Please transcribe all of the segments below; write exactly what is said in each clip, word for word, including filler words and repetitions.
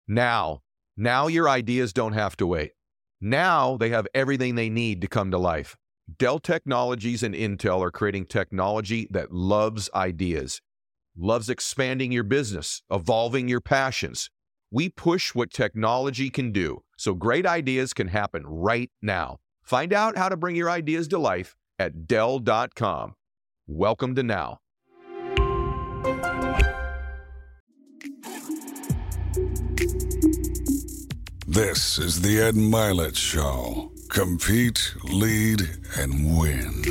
Now, now your ideas don't have to wait. Now they have everything they need to come to life. Dell Technologies and Intel are creating technology that loves ideas, loves expanding your business, evolving your passions. We push what technology can do, so great ideas can happen right now. Find out how to bring your ideas to life at Dell dot com. Welcome to Now. This is the Ed Mylett Show. Compete, lead, and win.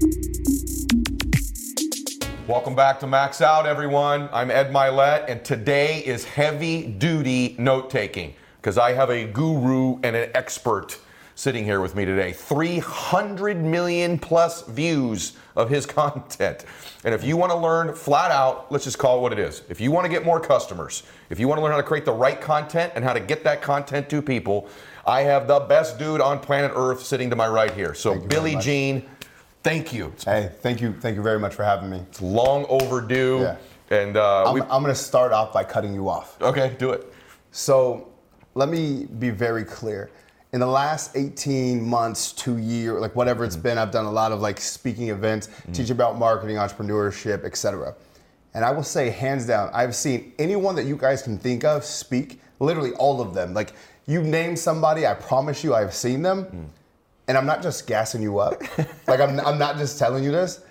Welcome back to Max Out, everyone. I'm Ed Mylett, and today is heavy-duty note-taking because I have a guru and an expert sitting here with me today. three hundred million plus views of his content. And if you want to learn flat out, let's just call it what it is. If you want to get more customers, if you want to learn how to create the right content and how to get that content to people, I have the best dude on planet Earth sitting to my right here. So Billy Gene, thank you. Hey, thank you. Thank you very much for having me. It's long overdue. Yeah. And uh, I'm, I'm going to start off by cutting you off. Okay, do it. So let me be very clear. In the last eighteen months, two years, like whatever it's mm-hmm. been, I've done a lot of like speaking events, mm-hmm. teaching about marketing, entrepreneurship, et cetera. And I will say, hands down, I've seen anyone that you guys can think of speak, literally all of them. Like you name somebody, I promise you I've seen them. Mm. And I'm not just gassing you up. like I'm, I'm not just telling you this.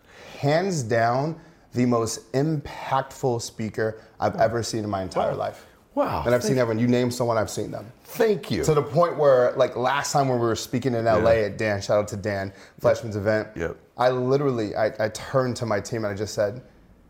Hands down, the most impactful speaker I've wow. ever seen in my entire wow. life. Wow. And I've seen everyone. You name someone, I've seen them. Thank you. To the point where, like last time when we were speaking in L A yeah. at Dan, shout out to Dan, Fleshman's yep. event, yep. I literally, I, I turned to my team and I just said,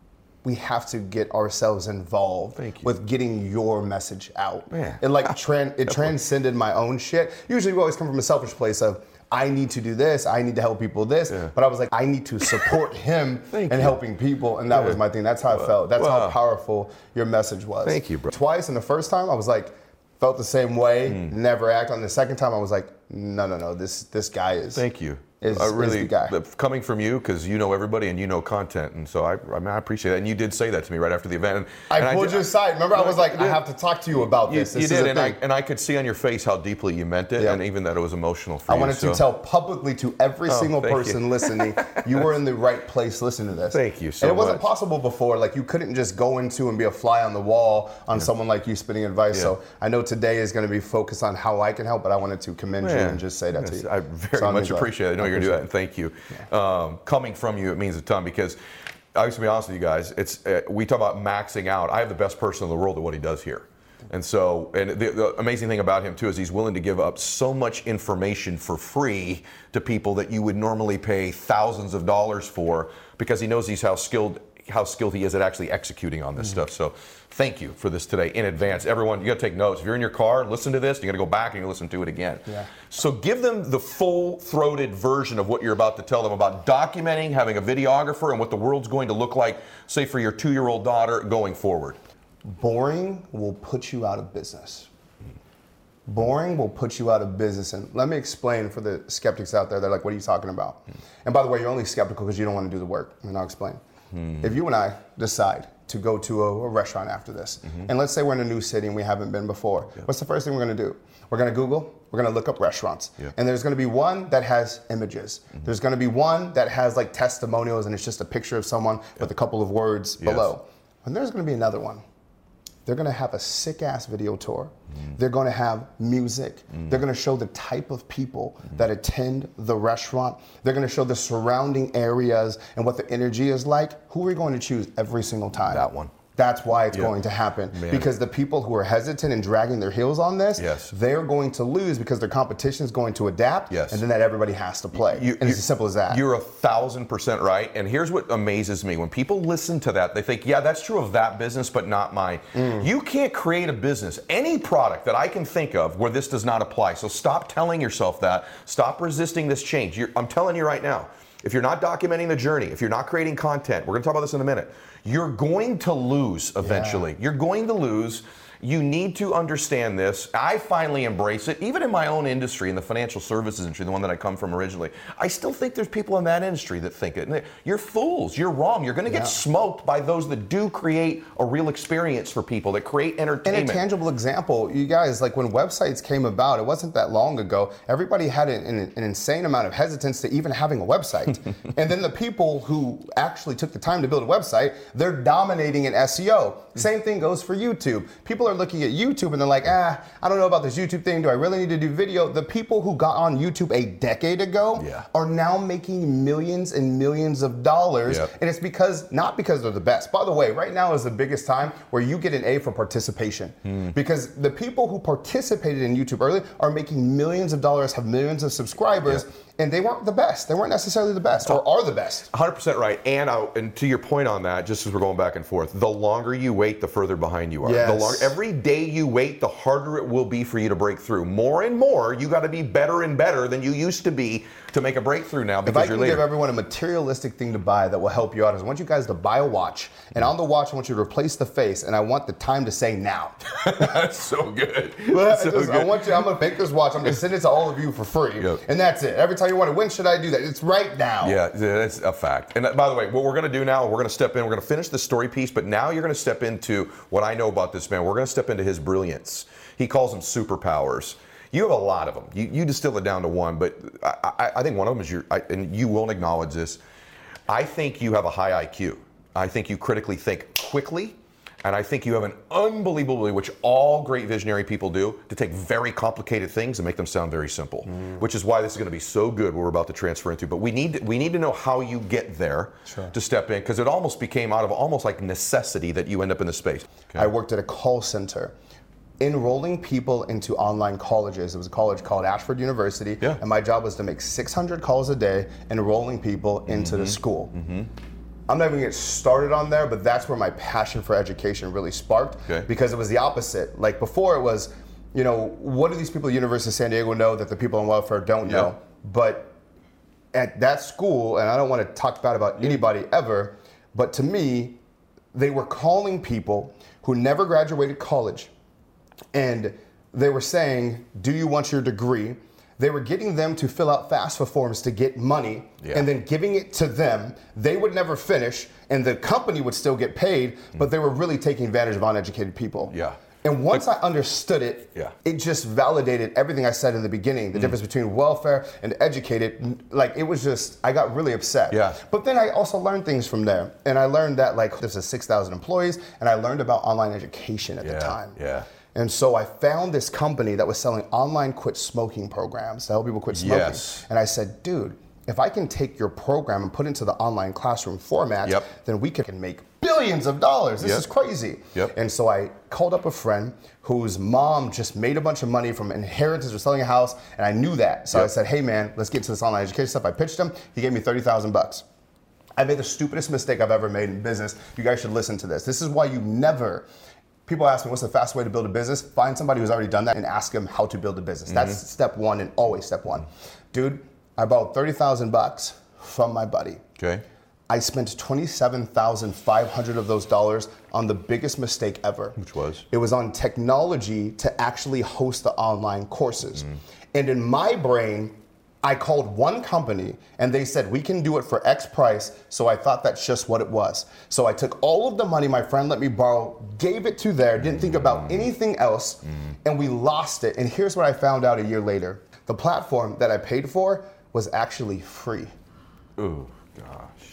we have to get ourselves involved with getting your message out. Man. It like tran- it transcended my own shit. Usually we always come from a selfish place of, I need to do this, I need to help people this, yeah. but I was like, I need to support him in helping people, and that yeah. was my thing. That's how I felt. That's wow. how powerful your message was. Thank you, bro. Twice, and the first time I was like, felt the same way, mm. never act on. The second time I was like, no, no, no, this this guy is. Thank you. Is, I really, is the guy. Coming from you, because you know everybody and you know content, and so I, I, mean, I appreciate that. And you did say that to me right after the event. And, I and pulled I, your side. Remember, I was like, I have to talk to you about you, this. This you is did, a and thing. I, and I could see on your face how deeply you meant it, yep. and even that it was emotional for I you. wanted so. to tell publicly to every oh, single thank person you. listening, you were in the right place listening to this. Thank you so much. And it wasn't much. possible before. Like, you couldn't just go into and be a fly on the wall on yeah. someone like you spitting advice. Yeah. So I know today is going to be focused on how I can help, but I wanted to commend Man. you and just say that yes, to you. I very so much appreciate it. I know I you're going to do that, and thank you. Yeah. Um, coming from you, it means a ton, because I used to be honest with you guys, it's uh, we talk about maxing out. I have the best person in the world at what he does here. And so, and the, the amazing thing about him too is he's willing to give up so much information for free to people that you would normally pay thousands of dollars for, because he knows he's how skilled how skilled he is at actually executing on this mm-hmm. stuff. So thank you for this today in advance. Everyone, you got to take notes. If you're in your car, listen to this. You got to go back and you listen to it again. Yeah. So give them the full-throated version of what you're about to tell them about documenting, having a videographer, and what the world's going to look like, say, for your two-year-old daughter going forward. Boring will put you out of business. Boring will put you out of business. And let me explain for the skeptics out there. They're like, what are you talking about? Mm. And by the way, you're only skeptical because you don't want to do the work. And I'll explain. Mm. If you and I decide to go to a, a restaurant after this, mm-hmm. and let's say we're in a new city and we haven't been before, yeah. what's the first thing we're going to do? We're going to Google. We're going to look up restaurants. Yeah. And there's going to be one that has images. Mm-hmm. There's going to be one that has like testimonials, and it's just a picture of someone yeah. with a couple of words yes. below. And there's going to be another one. They're going to have a sick-ass video tour. Mm. They're going to have music. Mm. They're going to show the type of people mm. that attend the restaurant. They're going to show the surrounding areas and what the energy is like. Who are we going to choose every single time? That one. That's why it's yeah. going to happen. Man. Because the people who are hesitant and dragging their heels on this, yes. they're going to lose because their competition is going to adapt, yes. and then that everybody has to play. You, and you, it's as simple as that. You're a thousand percent right. And here's what amazes me. When people listen to that, they think, yeah, that's true of that business, but not mine. Mm. You can't create a business, any product that I can think of where this does not apply. So stop telling yourself that. Stop resisting this change. You're, I'm telling you right now, if you're not documenting the journey, if you're not creating content, we're going to talk about this in a minute, you're going to lose eventually. Yeah. You're going to lose. You need to understand this. I finally embrace it, even in my own industry, in the financial services industry, the one that I come from originally. I still think there's people in that industry that think it. And they- you're fools. You're wrong. You're going to get Yeah. smoked by those that do create a real experience for people, that create And entertainment. a tangible example, you guys, like when websites came about, it wasn't that long ago, everybody had an, an, an insane amount of hesitance to even having a website. And then the people who actually took the time to build a website, they're dominating in S E O. Same thing goes for YouTube. People are looking at YouTube and they're like, ah, I don't know about this YouTube thing. Do I really need to do video? The people who got on YouTube a decade ago Yeah. are now making millions and millions of dollars. Yep. And it's because, not because they're the best. By the way, right now is the biggest time where you get an A for participation. Because the people who participated in YouTube early are making millions of dollars, have millions of subscribers, Yep. and they weren't the best. They weren't necessarily the best, or are the best. one hundred percent right. And, I, and to your point on that, just as we're going back and forth, the longer you wait, the further behind you are. Yes. The longer, every day you wait, the harder it will be for you to break through. More and more, you got to be better and better than you used to be to make a breakthrough now If because I you're can later. give everyone a materialistic thing to buy that will help you out, is I want you guys to buy a watch, and on the watch I want you to replace the face, and I want the time to say now. That's so good. Well, I, so just- I good. want you. I'm gonna make this watch. I'm gonna send it to all of you for free, Yep. and that's it. Every time you want to, when should I do that? It's right now. Yeah, that's a fact. And by the way, what we're going to do now, we're going to step in, we're going to finish the story piece, but now you're going to step into what I know about this man. We're going to step into his brilliance. He calls them superpowers. You have a lot of them. You, you distill it down to one, but I, I, I think one of them is your, I, and you won't acknowledge this, I think you have a high I Q. I think you critically think quickly. And I think you have an unbelievable ability, which all great visionary people do, to take very complicated things and make them sound very simple. Mm. Which is why this is going to be so good. What we're about to transfer into, but we need to, we need to know how you get there Sure. to step in, because it almost became out of almost like necessity that you end up in this space. Okay. I worked at a call center, enrolling people into online colleges. It was a college called Ashford University, Yeah. and my job was to make six hundred calls a day, enrolling people into Mm-hmm. the school. I'm not even gonna get started on there, but that's where my passion for education really sparked, Okay. because it was the opposite. Like before it was, you know, what do these people at University of San Diego know that the people on welfare don't Yeah. know? But at that school, and I don't want to talk bad about anybody ever, but to me, they were calling people who never graduated college, and they were saying, do you want your degree? They were getting them to fill out FAFSA forms to get money, Yeah. and then giving it to them. They would never finish, and the company would still get paid, but they were really taking advantage of uneducated people. Yeah. And once I understood it, Yeah. it just validated everything I said in the beginning, the difference between welfare and educated. Like, it was just, I got really upset. Yeah. But then I also learned things from there. And I learned that, like, there's a six thousand employees, and I learned about online education at Yeah, the time. yeah. And so I found this company that was selling online quit smoking programs to help people quit smoking. Yes. And I said, dude, if I can take your program and put it into the online classroom format, Yep. then we can make billions of dollars. This Yep. is crazy. Yep. And so I called up a friend whose mom just made a bunch of money from inheritance or selling a house, and I knew that. So Yep. I said, hey man, let's get into this online education stuff. I pitched him. He gave me thirty thousand bucks. I made the stupidest mistake I've ever made in business. You guys should listen to this. This is why you never, people ask me, what's the fastest way to build a business? Find somebody who's already done that and ask them how to build a business. That's step one, and always step one. Dude, I borrowed thirty thousand bucks from my buddy. Okay. I spent twenty-seven thousand five hundred of those dollars on the biggest mistake ever. Which was? It was on technology to actually host the online courses. And in my brain, I called one company and they said, we can do it for X price. So I thought that's just what it was. So I took all of the money my friend let me borrow, gave it to there, didn't think about anything else, and we lost it. And here's what I found out a year later. The platform that I paid for was actually free. Ooh, gosh.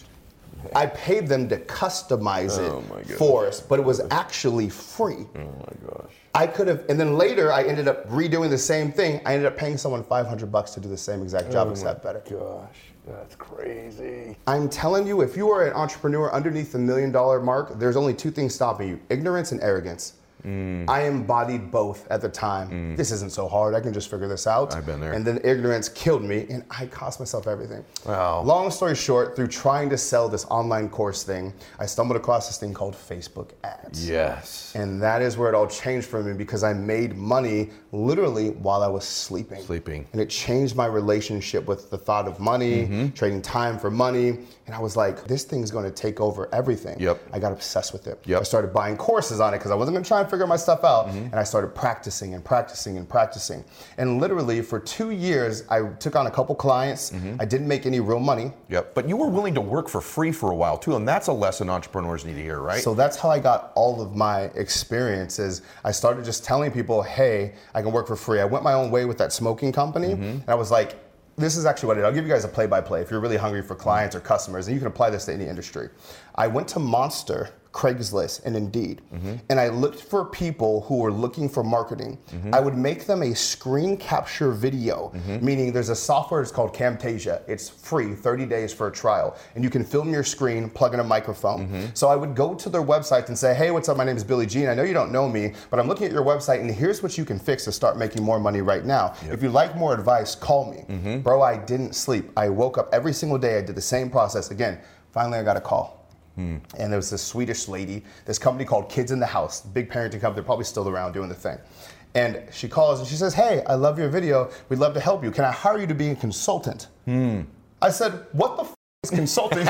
I paid them to customize Oh my it goodness. for us, but it was actually free. Oh my gosh. I could have, and then later I ended up redoing the same thing. I ended up paying someone five hundred bucks to do the same exact job, except better. Gosh, that's crazy. I'm telling you, if you are an entrepreneur underneath the million dollar mark, there's only two things stopping you: ignorance and arrogance. Mm. I embodied both at the time. Mm. This isn't so hard. I can just figure this out. I've been there. And then ignorance killed me, and I cost myself everything. Wow. Long story short, through trying to sell this online course thing, I stumbled across this thing called Facebook ads. Yes. And that is where it all changed for me, because I made money literally while I was sleeping. Sleeping. And it changed my relationship with the thought of money, Mm-hmm. trading time for money. And I was like, this thing's going to take over everything. Yep. I got obsessed with it. Yep. I started buying courses on it because I wasn't going to try and figure figure my stuff out. Mm-hmm. And I started practicing and practicing and practicing. And literally for two years, I took on a couple clients. Mm-hmm. I didn't make any real money. Yep. But you were willing to work for free for a while too, and that's a lesson entrepreneurs need to hear, right? So that's how I got all of my experiences. I started just telling people, hey, I can work for free. I went my own way with that smoking company, mm-hmm. and I was like, this is actually what I did. I'll give you guys a play-by-play if you're really hungry for clients or customers, and you can apply this to any industry. I went to Monster, Craigslist, and Indeed, mm-hmm. and I looked for people who were looking for marketing. Mm-hmm. I would make them a screen capture video, mm-hmm. meaning there's a software, it's called Camtasia. It's free, thirty days for a trial, and you can film your screen, plug in a microphone. Mm-hmm. So I would go to their website and say, hey, what's up, my name is Billy Gene. I know you don't know me, but I'm looking at your website, and here's what you can fix to start making more money right now. Yep. If you'd like more advice, call me. Mm-hmm. Bro, I didn't sleep. I woke up every single day, I did the same process. Again, finally I got a call. Hmm. And there was this Swedish lady, this company called Kids in the House, big parenting company, they're probably still around doing the thing. And she calls and she says, hey, I love your video, we'd love to help you. Can I hire you to be a consultant? Hmm. I said, what the f is consulting?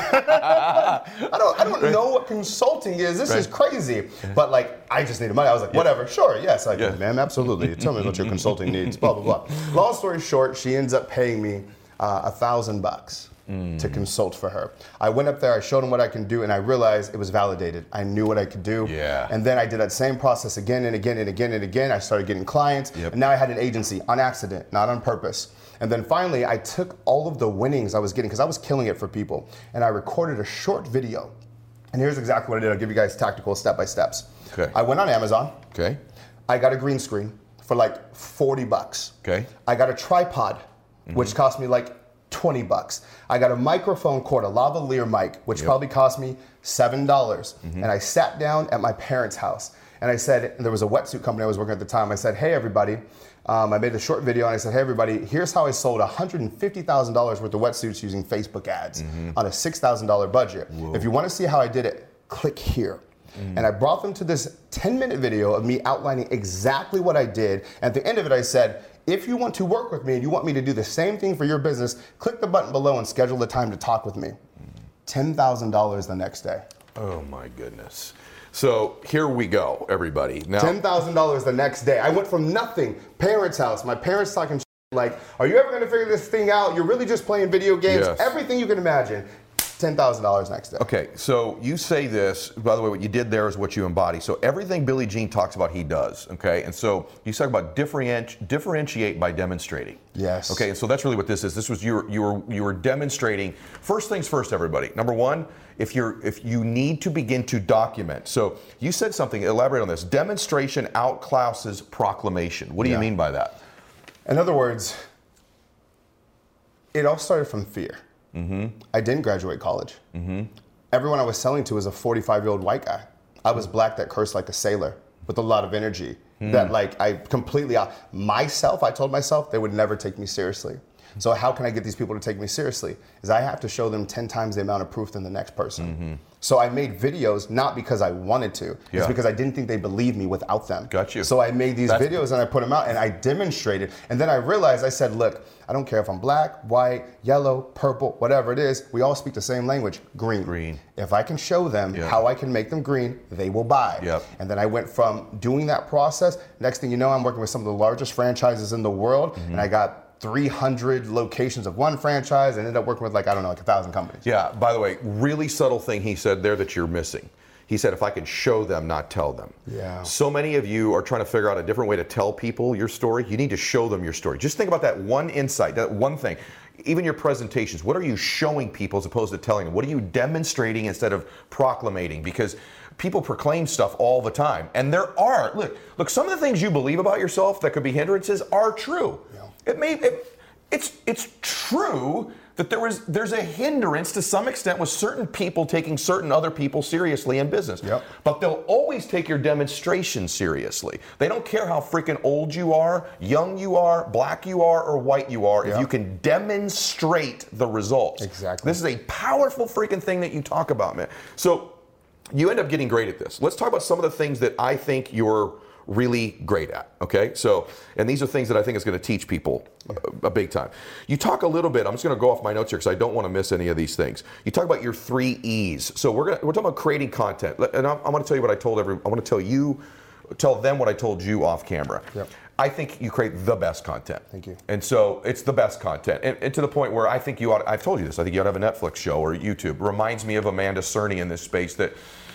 I don't I don't know what consulting is, this right. is crazy. But like, I just needed money. I was like, whatever, yeah. sure, yes. Like, yeah. ma'am, absolutely. Tell me what your consulting needs, blah, blah, blah. Long story short, she ends up paying me uh, a thousand bucks. Mm. to consult for her. I went up there, I showed them what I can do, and I realized it was validated. I knew what I could do. Yeah. And then I did that same process again and again and again and again. I started getting clients, yep. and now I had an agency on accident, not on purpose. And then finally, I took all of the winnings I was getting, because I was killing it for people, and I recorded a short video. And here's exactly what I did. I'll give you guys tactical step-by-steps. Okay. I went on Amazon. Okay. I got a green screen for like forty bucks. Okay. I got a tripod, mm-hmm. which cost me like twenty bucks. I got a microphone cord, a lavalier mic, which yep. probably cost me seven dollars. Mm-hmm. And I sat down at my parents' house and I said, and there was a wetsuit company I was working at the time. I said, hey, everybody. Um, I made a short video and I said, hey, everybody, here's how I sold one hundred fifty thousand dollars worth of wetsuits using Facebook ads mm-hmm. on a six thousand dollars budget. Whoa. If you want to see how I did it, click here. Mm. And I brought them to this ten minute video of me outlining exactly what I did. And at the end of it, I said, if you want to work with me and you want me to do the same thing for your business, click the button below and schedule the time to talk with me. ten thousand dollars the next day. Oh my goodness. So here we go, everybody. Now, ten thousand dollars the next day. I went from nothing, parents' house, my parents talking like, are you ever gonna figure this thing out? You're really just playing video games? Yes. Everything you can imagine. ten thousand dollars next day. Okay, so you say this, by the way, what you did there is what you embody. So everything Billy Gene talks about, he does, okay? And so you talk about differenti- differentiate by demonstrating. Yes. Okay, and so that's really what this is. This was, you were, you were, you were demonstrating, first things first, everybody. Number one, if you're, if you need to begin to document. So you said something, elaborate on this. Demonstration outclasses proclamation. What do yeah. you mean by that? In other words, it all started from fear. Mm-hmm. I didn't graduate college. Mm-hmm. Everyone I was selling to was a forty-five-year-old white guy. I was black that cursed like a sailor with a lot of energy. Mm. That like I completely, myself, I told myself they would never take me seriously. So how can I get these people to take me seriously? Is I have to show them ten times the amount of proof than the next person. Mm-hmm. So I made videos not because I wanted to, yeah. it's because I didn't think they believed me without them. Got you. So I made these That's videos and I put them out and I demonstrated. And then I realized, I said, look, I don't care if I'm black, white, yellow, purple, whatever it is, we all speak the same language, green. Green. If I can show them yeah. how I can make them green, they will buy. Yep. And then I went from doing that process, next thing you know, I'm working with some of the largest franchises in the world, mm-hmm. and I got three hundred locations of one franchise and ended up working with like, I don't know, like a thousand companies. Yeah, by the way, really subtle thing he said there that you're missing. He said, if I can show them, not tell them. Yeah. So many of you are trying to figure out a different way to tell people your story. You need to show them your story. Just think about that one insight, that one thing. Even your presentations, what are you showing people as opposed to telling them? What are you demonstrating instead of proclamating? Because people proclaim stuff all the time. And there are, look, look, some of the things you believe about yourself that could be hindrances are true. Yeah. It may, it, it's, it's true that there was, there's a hindrance to some extent with certain people taking certain other people seriously in business. Yep. But they'll always take your demonstration seriously. They don't care how freaking old you are, young you are, black you are, or white you are, yep. if you can demonstrate the results. Exactly. This is a powerful freaking thing that you talk about, man. So you end up getting great at this. Let's talk about some of the things that I think you're really great at, okay? So, and these are things that I think is going to teach people a, a big time. You talk a little bit, I'm just going to go off my notes here because I don't want to miss any of these things. You talk about your three E's. So we're going to, we're talking about creating content. And I'm, I'm going to tell you what I told everyone. I want to tell you tell them what I told you off camera. Yep. I think you create the best content. Thank you. And so it's the best content. And, and to the point where I think you ought, I've told you this, I think you ought to have a Netflix show or YouTube. Reminds me of Amanda Cerny in this space that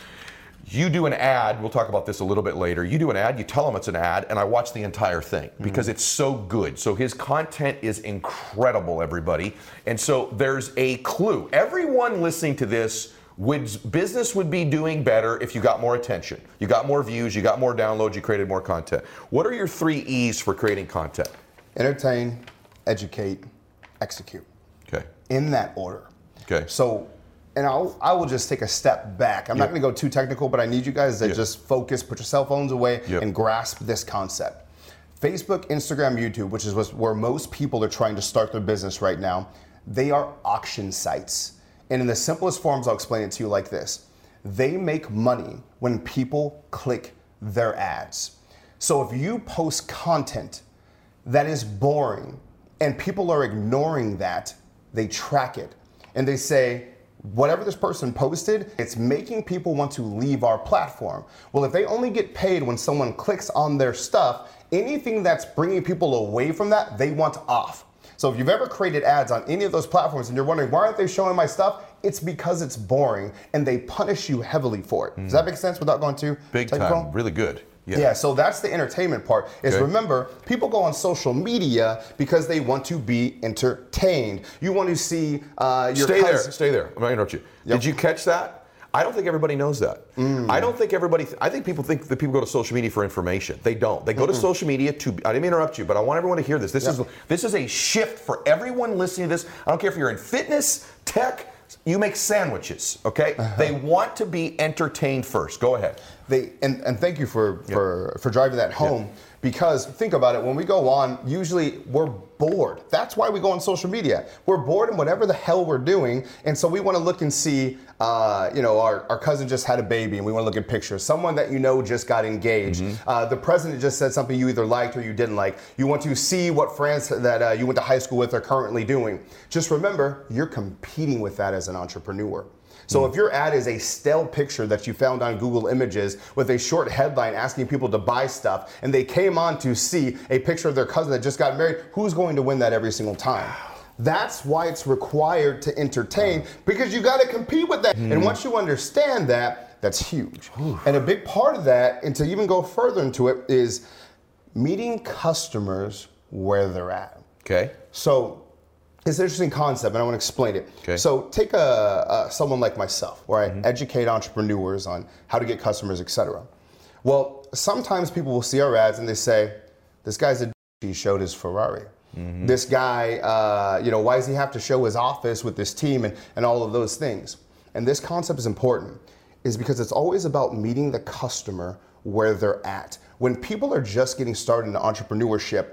you do an ad, we'll talk about this a little bit later, you do an ad, you tell them it's an ad, and I watch the entire thing because mm-hmm. it's so good. So his content is incredible, everybody. And so there's a clue. Everyone listening to this, would business would be doing better if you got more attention. You got more views, you got more downloads, you created more content. What are your three E's for creating content? Entertain, educate, execute. Okay. In that order. Okay. So, and I'll, I will just take a step back. I'm yep. not going to go too technical, but I need you guys to yep. just focus, put your cell phones away, yep. and grasp this concept. Facebook, Instagram, YouTube, which is where most people are trying to start their business right now, they are auction sites. And in the simplest forms, I'll explain it to you like this. They make money when people click their ads. So if you post content that is boring and people are ignoring that, they track it. And they say, whatever this person posted, it's making people want to leave our platform. Well, if they only get paid when someone clicks on their stuff, anything that's bringing people away from that, they want off. So if you've ever created ads on any of those platforms and you're wondering, why aren't they showing my stuff? It's because it's boring and they punish you heavily for it. Mm. Does that make sense without going too Big technical? time, really good. Yeah. yeah, so that's the entertainment part, is okay. remember, people go on social media because they want to be entertained. You want to see uh, your Stay cousin- there, stay there. I'm not gonna interrupt you. Yep. Did you catch that? I don't think everybody knows that. Mm. I don't think everybody, th- I think people think that people go to social media for information. They don't. They go Mm-mm. to social media to, I didn't interrupt you, but I want everyone to hear this. This, yep. is, this is a shift for everyone listening to this. I don't care if you're in fitness, tech, you make sandwiches, okay? Uh-huh. They want to be entertained first. Go ahead. They and, and thank you for, Yep. for, for driving that home. Yep. Because think about it, when we go on, usually we're bored. That's why we go on social media. We're bored in whatever the hell we're doing, and so we want to look and see, uh, you know, our, our cousin just had a baby, and we want to look at pictures. Someone that you know just got engaged. Mm-hmm. Uh, the president just said something you either liked or you didn't like. You want to see what friends that uh, you went to high school with are currently doing. Just remember, you're competing with that as an entrepreneur. So if your ad is a stale picture that you found on Google Images with a short headline asking people to buy stuff, and they came on to see a picture of their cousin that just got married, who's going to win that every single time? That's why it's required to entertain, because you got to compete with that. Mm. And once you understand that, that's huge. Ooh. And a big part of that, and to even go further into it, is meeting customers where they're at. Okay. So it's an interesting concept, and I want to explain it. Okay. So take a, a someone like myself, where I mm-hmm. educate entrepreneurs on how to get customers, et cetera. Well, sometimes people will see our ads and they say, "This guy's a d- he showed his Ferrari. Mm-hmm. This guy, uh, you know, why does he have to show his office with this team and, and all of those things?" And this concept is important, is because it's always about meeting the customer where they're at. When people are just getting started in entrepreneurship,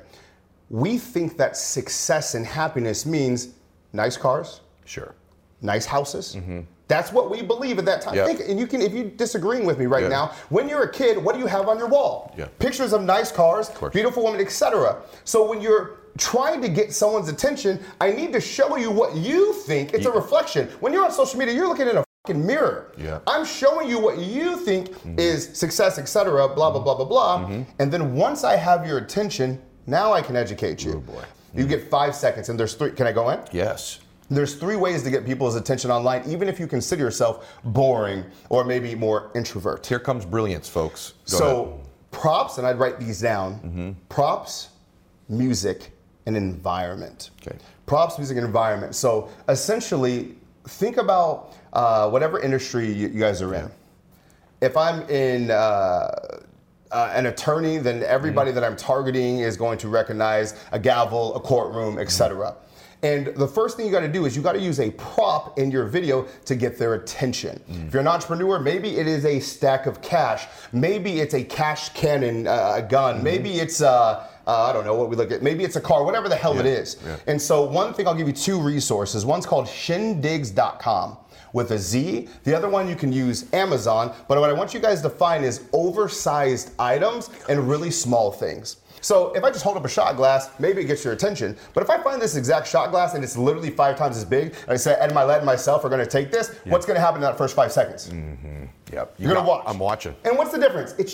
we think that success and happiness means nice cars, sure, nice houses. Mm-hmm. That's what we believe at that time. Yep. Think, and you can, if you're disagreeing with me right yep. now, when you're a kid, what do you have on your wall? Yep. Pictures of nice cars, beautiful women, et cetera. So when you're trying to get someone's attention, I need to show you what you think. It's yeah. a reflection. When you're on social media, you're looking in a fucking mirror. Yeah. I'm showing you what you think mm-hmm. is success, et cetera, blah, blah, blah, blah, blah. Mm-hmm. And then once I have your attention, now I can educate you. Oh boy. You get five seconds, and there's three. Can I go in? Yes. There's three ways to get people's attention online, even if you consider yourself boring or maybe more introvert. Here comes brilliance, folks. Go so ahead. Props, and I'd write these down. Mm-hmm. Props, music, and environment. Okay. Props, music, and environment. So essentially, think about uh, whatever industry you, you guys are in. Yeah. If I'm in uh, uh, an attorney, then everybody mm-hmm. that I'm targeting is going to recognize a gavel, a courtroom, et cetera. Mm-hmm. And the first thing you got to do is you got to use a prop in your video to get their attention. Mm. If you're an entrepreneur, maybe it is a stack of cash. Maybe it's a cash cannon, uh, a gun. Mm-hmm. Maybe it's, uh, uh, I don't know what we look at. Maybe it's a car, whatever the hell yeah. it is. Yeah. And so one thing, I'll give you two resources. One's called shindigs dot com with a Z. The other one you can use Amazon. But what I want you guys to find is oversized items and really small things. So if I just hold up a shot glass, maybe it gets your attention. But if I find this exact shot glass and it's literally five times as big, and I say Ed Milet and myself are going to take this, yep. what's going to happen in that first five seconds? Mm-hmm. Yep. You're you going to watch. I'm watching. And what's the difference? It's just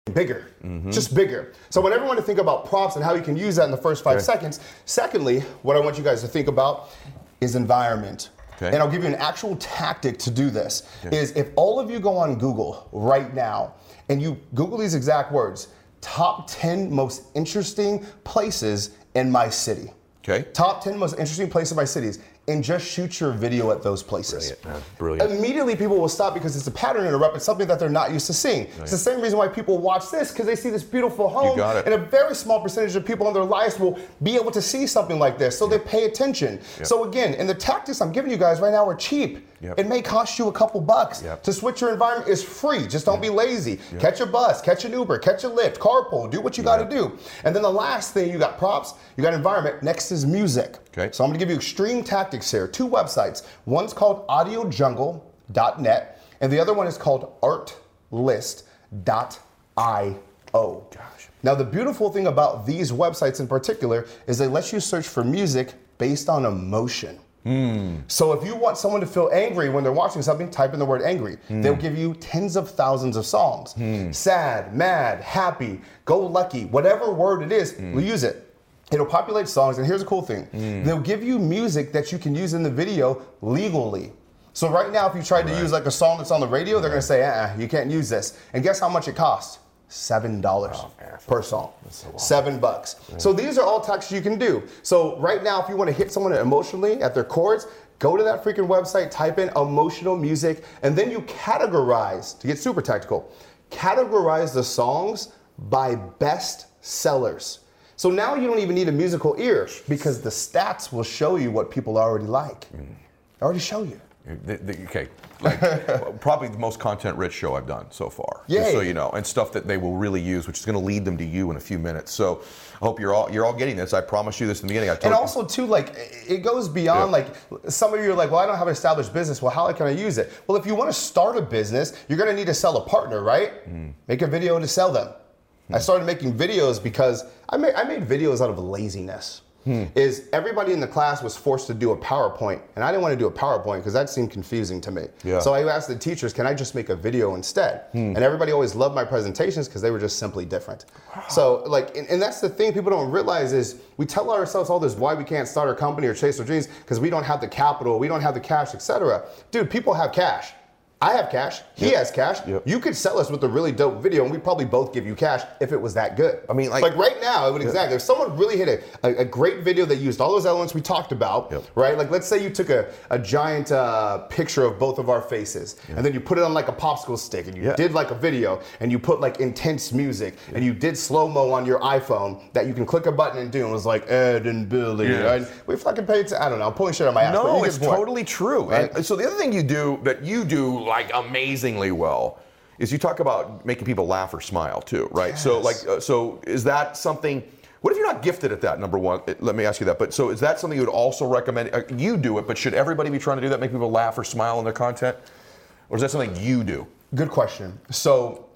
bigger, mm-hmm. just bigger. So I want everyone to think about props and how you can use that in the first five okay. seconds. Secondly, what I want you guys to think about is environment. Okay. And I'll give you an actual tactic to do this, okay. is if all of you go on Google right now and you Google these exact words, top ten most interesting places in my city. Okay. Top ten most interesting places in my cities. And just shoot your video at those places. Brilliant, man. Brilliant. Immediately people will stop because it's a pattern interrupt. It's something that they're not used to seeing. Right. It's the same reason why people watch this, because they see this beautiful home. You got it. And a very small percentage of people in their lives will be able to see something like this. So yep. they pay attention. Yep. So again, and the tactics I'm giving you guys right now are cheap. Yep. It may cost you a couple bucks. Yep. To switch your environment is free. Just don't yep. be lazy. Yep. Catch a bus, catch an Uber, catch a Lyft, carpool, do what you yep. got to do. And then the last thing, you got props, you got environment. Next is music. Okay. So I'm going to give you extreme tactics here. Two websites. One's called audio jungle dot net, and the other one is called artlist dot io. Gosh. Now, the beautiful thing about these websites in particular is they let you search for music based on emotion. Mm. So if you want someone to feel angry when they're watching something, type in the word angry. Mm. They'll give you tens of thousands of songs. Mm. Sad, mad, happy, go lucky, whatever word it is, mm. we'll use it. It'll populate songs, and here's a cool thing. Mm. They'll give you music that you can use in the video legally. So right now, if you tried right. to use like a song that's on the radio, they're right. gonna say, uh-uh, you can't use this. And guess how much it costs? Seven dollars oh, per song. So Seven bucks. Yeah. So these are all tactics you can do. So right now, if you wanna hit someone emotionally at their chords, go to that freaking website, type in emotional music, and then you categorize, to get super tactical, categorize the songs by best sellers. So now you don't even need a musical ear because the stats will show you what people already like. Mm. I already show you. The, the, okay, like probably the most content-rich show I've done so far. Yeah. Just so you know, and stuff that they will really use, which is going to lead them to you in a few minutes. So I hope you're all you're all getting this. I promised you this in the beginning. I told and also you. too, like it goes beyond yeah. like some of you are like, well, I don't have an established business. Well, how can I use it? Well, if you want to start a business, you're going to need to sell a partner, right? Mm. Make a video to sell them. I started making videos because I made, I made videos out of laziness. Hmm. Is everybody in the class was forced to do a PowerPoint, and I didn't want to do a PowerPoint because that seemed confusing to me. Yeah. So I asked the teachers, can I just make a video instead? Hmm. And everybody always loved my presentations because they were just simply different. Wow. So like, and, and that's the thing people don't realize is we tell ourselves all this why we can't start our company or chase our dreams because we don't have the capital, we don't have the cash, et cetera. Dude, people have cash. I have cash. He yep. has cash. Yep. You could sell us with a really dope video, and we'd probably both give you cash if it was that good. I mean, like, like right now, it would yep. exactly. If someone really hit a, a, a great video that used all those elements we talked about, yep. right? Like, let's say you took a, a giant uh, picture of both of our faces, yep. and then you put it on like a popsicle stick, and you yep. did like a video, and you put like intense music, yep. and you did slow-mo on your iPhone that you can click a button and do, and it was like Ed and Billy. Yes. Right? We fucking paid to, I don't know, I'm pulling shit on my ass. No, it's totally true. Right? And so the other thing you do that you do like amazingly well is you talk about making people laugh or smile too, right? Yes. So like, uh, so is that something, what if you're not gifted at that, number one? Let me ask you that. But so is that something you would also recommend? Uh, you do it, but should everybody be trying to do that, make people laugh or smile in their content? Or is that something you do? Good question. So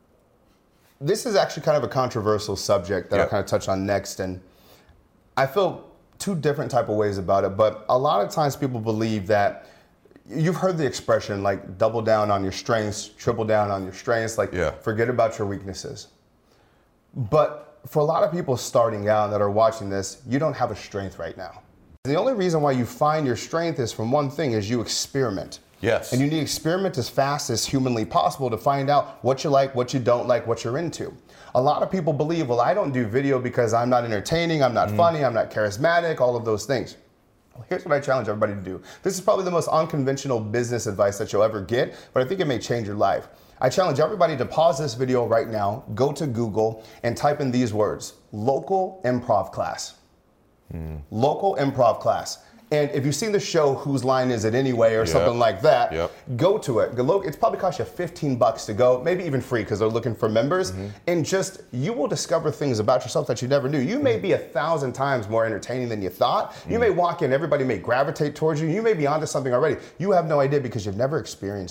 this is actually kind of a controversial subject that yeah. I'll kind of touch on next. And I feel two different type of ways about it, but a lot of times people believe that you've heard the expression like double down on your strengths, triple down on your strengths, like yeah. forget about your weaknesses. But for a lot of people starting out that are watching this, you don't have a strength right now. The only reason why you find your strength is from one thing is you experiment. Yes. And you need to experiment as fast as humanly possible to find out what you like, what you don't like, what you're into. A lot of people believe, well, I don't do video because I'm not entertaining, I'm not mm. funny, I'm not charismatic, all of those things. Here's what I challenge everybody to do. This is probably the most unconventional business advice that you'll ever get, but I think it may change your life. I challenge everybody to pause this video right now, go to Google, and type in these words, local improv class. Mm. Local improv class. And if you've seen the show, Whose Line Is It Anyway, or yep. something like that, yep. go to it. It's probably cost you fifteen bucks to go, maybe even free because they're looking for members. Mm-hmm. And just, you will discover things about yourself that you never knew. You may be a thousand times more entertaining than you thought. Mm-hmm. You may walk in, everybody may gravitate towards you. You may be onto something already. You have no idea because you've never experienced it.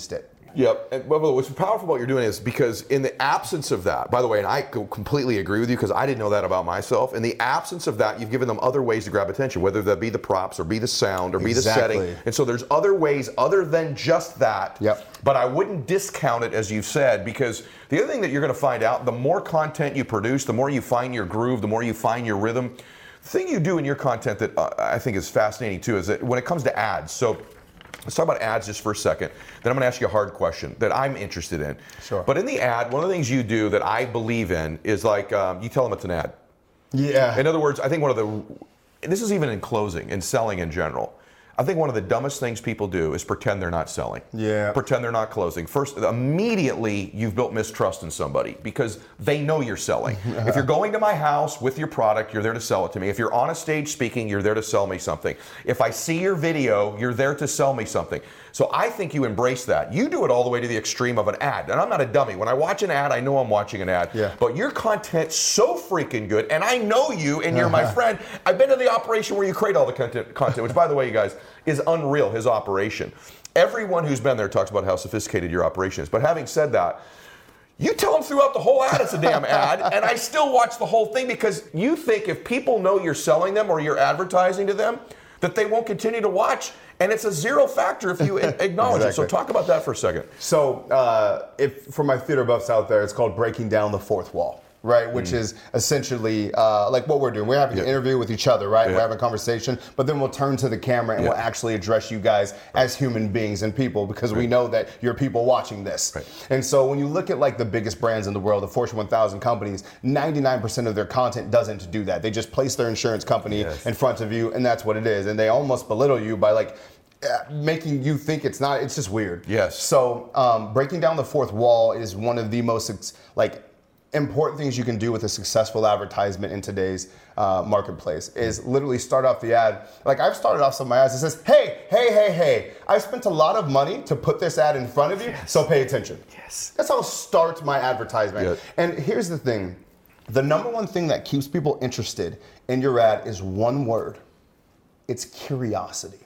Yep. And by the way, what's powerful about what you're doing is because in the absence of that, by the way, and I completely agree with you because I didn't know that about myself. In the absence of that, you've given them other ways to grab attention, whether that be the props or be the sound or be Exactly. the setting. And so there's other ways other than just that. Yep. But I wouldn't discount it, as you've said, because the other thing that you're going to find out, the more content you produce, the more you find your groove, the more you find your rhythm. The thing you do in your content that uh, I think is fascinating too is that when it comes to ads, so let's talk about ads just for a second. Then I'm going to ask you a hard question that I'm interested in. Sure. But in the ad, one of the things you do that I believe in is like um, you tell them it's an ad. Yeah. In other words, I think one of the, this is even in closing, in selling in general. I think one of the dumbest things people do is pretend they're not selling. Yeah. Pretend they're not closing. First, immediately you've built mistrust in somebody because they know you're selling. If you're going to my house with your product, you're there to sell it to me. If you're on a stage speaking, you're there to sell me something. If I see your video, you're there to sell me something. So I think you embrace that. You do it all the way to the extreme of an ad. And I'm not a dummy. When I watch an ad, I know I'm watching an ad. Yeah. But your content's so freaking good, and I know you, and you're my friend. I've been to the operation where you create all the content, content, which, by the way, you guys, is unreal, his operation. Everyone who's been there talks about how sophisticated your operation is. But having said that, you tell them throughout the whole ad it's a damn ad, and I still watch the whole thing because you think if people know you're selling them or you're advertising to them, that they won't continue to watch, and it's a zero factor if you acknowledge Exactly. it. So talk about that for a second. So, uh, if for my theater buffs out there, it's called breaking down the fourth wall, right? Which mm. is essentially uh, like what we're doing. We're having yeah. an interview with each other, right? Yeah. We're having a conversation, but then we'll turn to the camera and yeah. we'll actually address you guys as human beings and people because right. we know that you're people watching this. Right. And so when you look at like the biggest brands in the world, the Fortune one thousand companies, ninety-nine percent of their content doesn't do that. They just place their insurance company yes. in front of you, and that's what it is. And they almost belittle you by like, Uh, making you think it's not, it's just weird. Yes. So um, breaking down the fourth wall is one of the most like important things you can do with a successful advertisement in today's uh, marketplace is literally start off the ad. Like I've started off some of my ads. It says, hey, hey, hey, hey, I've spent a lot of money to put this ad in front of you, yes. so pay attention. Yes. That's how I'll start my advertisement. Yes. And here's the thing. The number one thing that keeps people interested in your ad is one word. It's curiosity.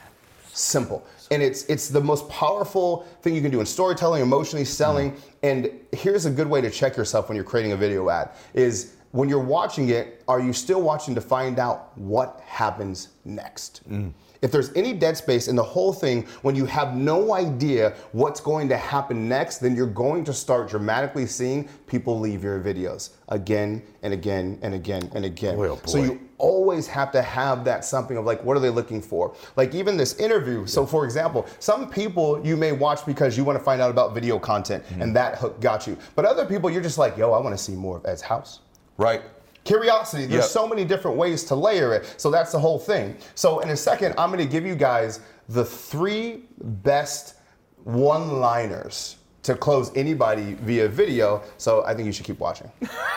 Simple. And it's it's the most powerful thing you can do in storytelling, emotionally selling. Mm. And here's a good way to check yourself when you're creating a video ad is when you're watching it, are you still watching to find out what happens next? Mm. If there's any dead space in the whole thing, when you have no idea what's going to happen next, then you're going to start dramatically seeing people leave your videos again and again and again and again. Boy, oh boy. So you always have to have that something of like, what are they looking for? Like even this interview. So for example, some people you may watch because you want to find out about video content mm-hmm. and that hook got you. But other people, you're just like, yo, I want to see more of Ed's house. Right. Curiosity, there's yep. so many different ways to layer it. So that's the whole thing. So in a second, I'm gonna give you guys the three best one-liners to close anybody via video. So I think you should keep watching.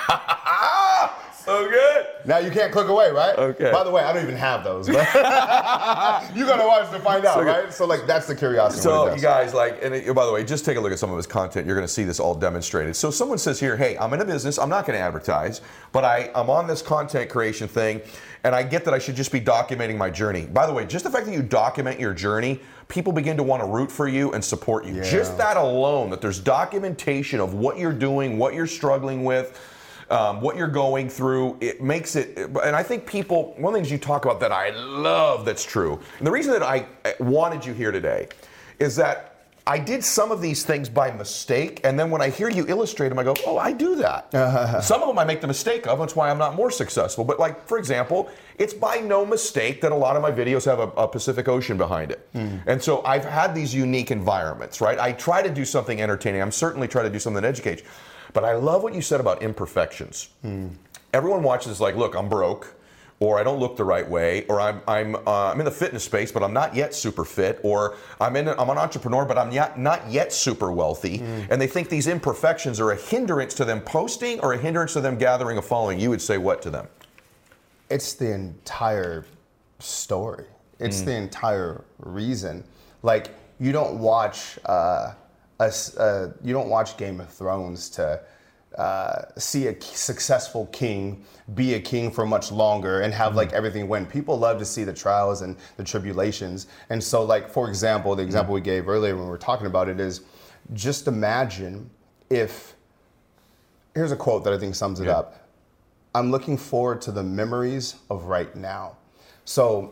So good. Now you can't click away, right? Okay. By the way, I don't even have those. But you gotta watch to find out, so right? So like that's the curiosity. So you guys like, and it, by the way, just take a look at some of his content. You're gonna see this all demonstrated. So someone says here, hey, I'm in a business. I'm not gonna advertise, but I, I'm on this content creation thing, and I get that I should just be documenting my journey. By the way, just the fact that you document your journey, people begin to want to root for you and support you. Yeah. Just that alone, that there's documentation of what you're doing, what you're struggling with, Um, what you're going through, it makes it, and I think people, one of the things you talk about that I love that's true, and the reason that I wanted you here today is that I did some of these things by mistake, and then when I hear you illustrate them, I go, oh, I do that. Uh-huh. Some of them I make the mistake of, that's why I'm not more successful. But like, for example, it's by no mistake that a lot of my videos have a, a Pacific Ocean behind it. Mm. And so I've had these unique environments, right? I try to do something entertaining. I'm certainly trying to do something that educates. But I love what you said about imperfections. Mm. Everyone watches like, look, I'm broke, or I don't look the right way, or I'm I'm uh, I'm in the fitness space, but I'm not yet super fit, or I'm in I'm an entrepreneur, but I'm not not yet super wealthy, mm. and they think these imperfections are a hindrance to them posting or a hindrance to them gathering a following. You would say what to them? It's the entire story. It's mm. the entire reason. Like you don't watch. Uh, A, uh, you don't watch Game of Thrones to uh, see a successful king be a king for much longer and have mm-hmm. like everything win. People love to see the trials and the tribulations. And so like, for example, the example mm-hmm. we gave earlier when we were talking about it is just imagine if, here's a quote that I think sums it Yeah. up. I'm looking forward to the memories of right now. So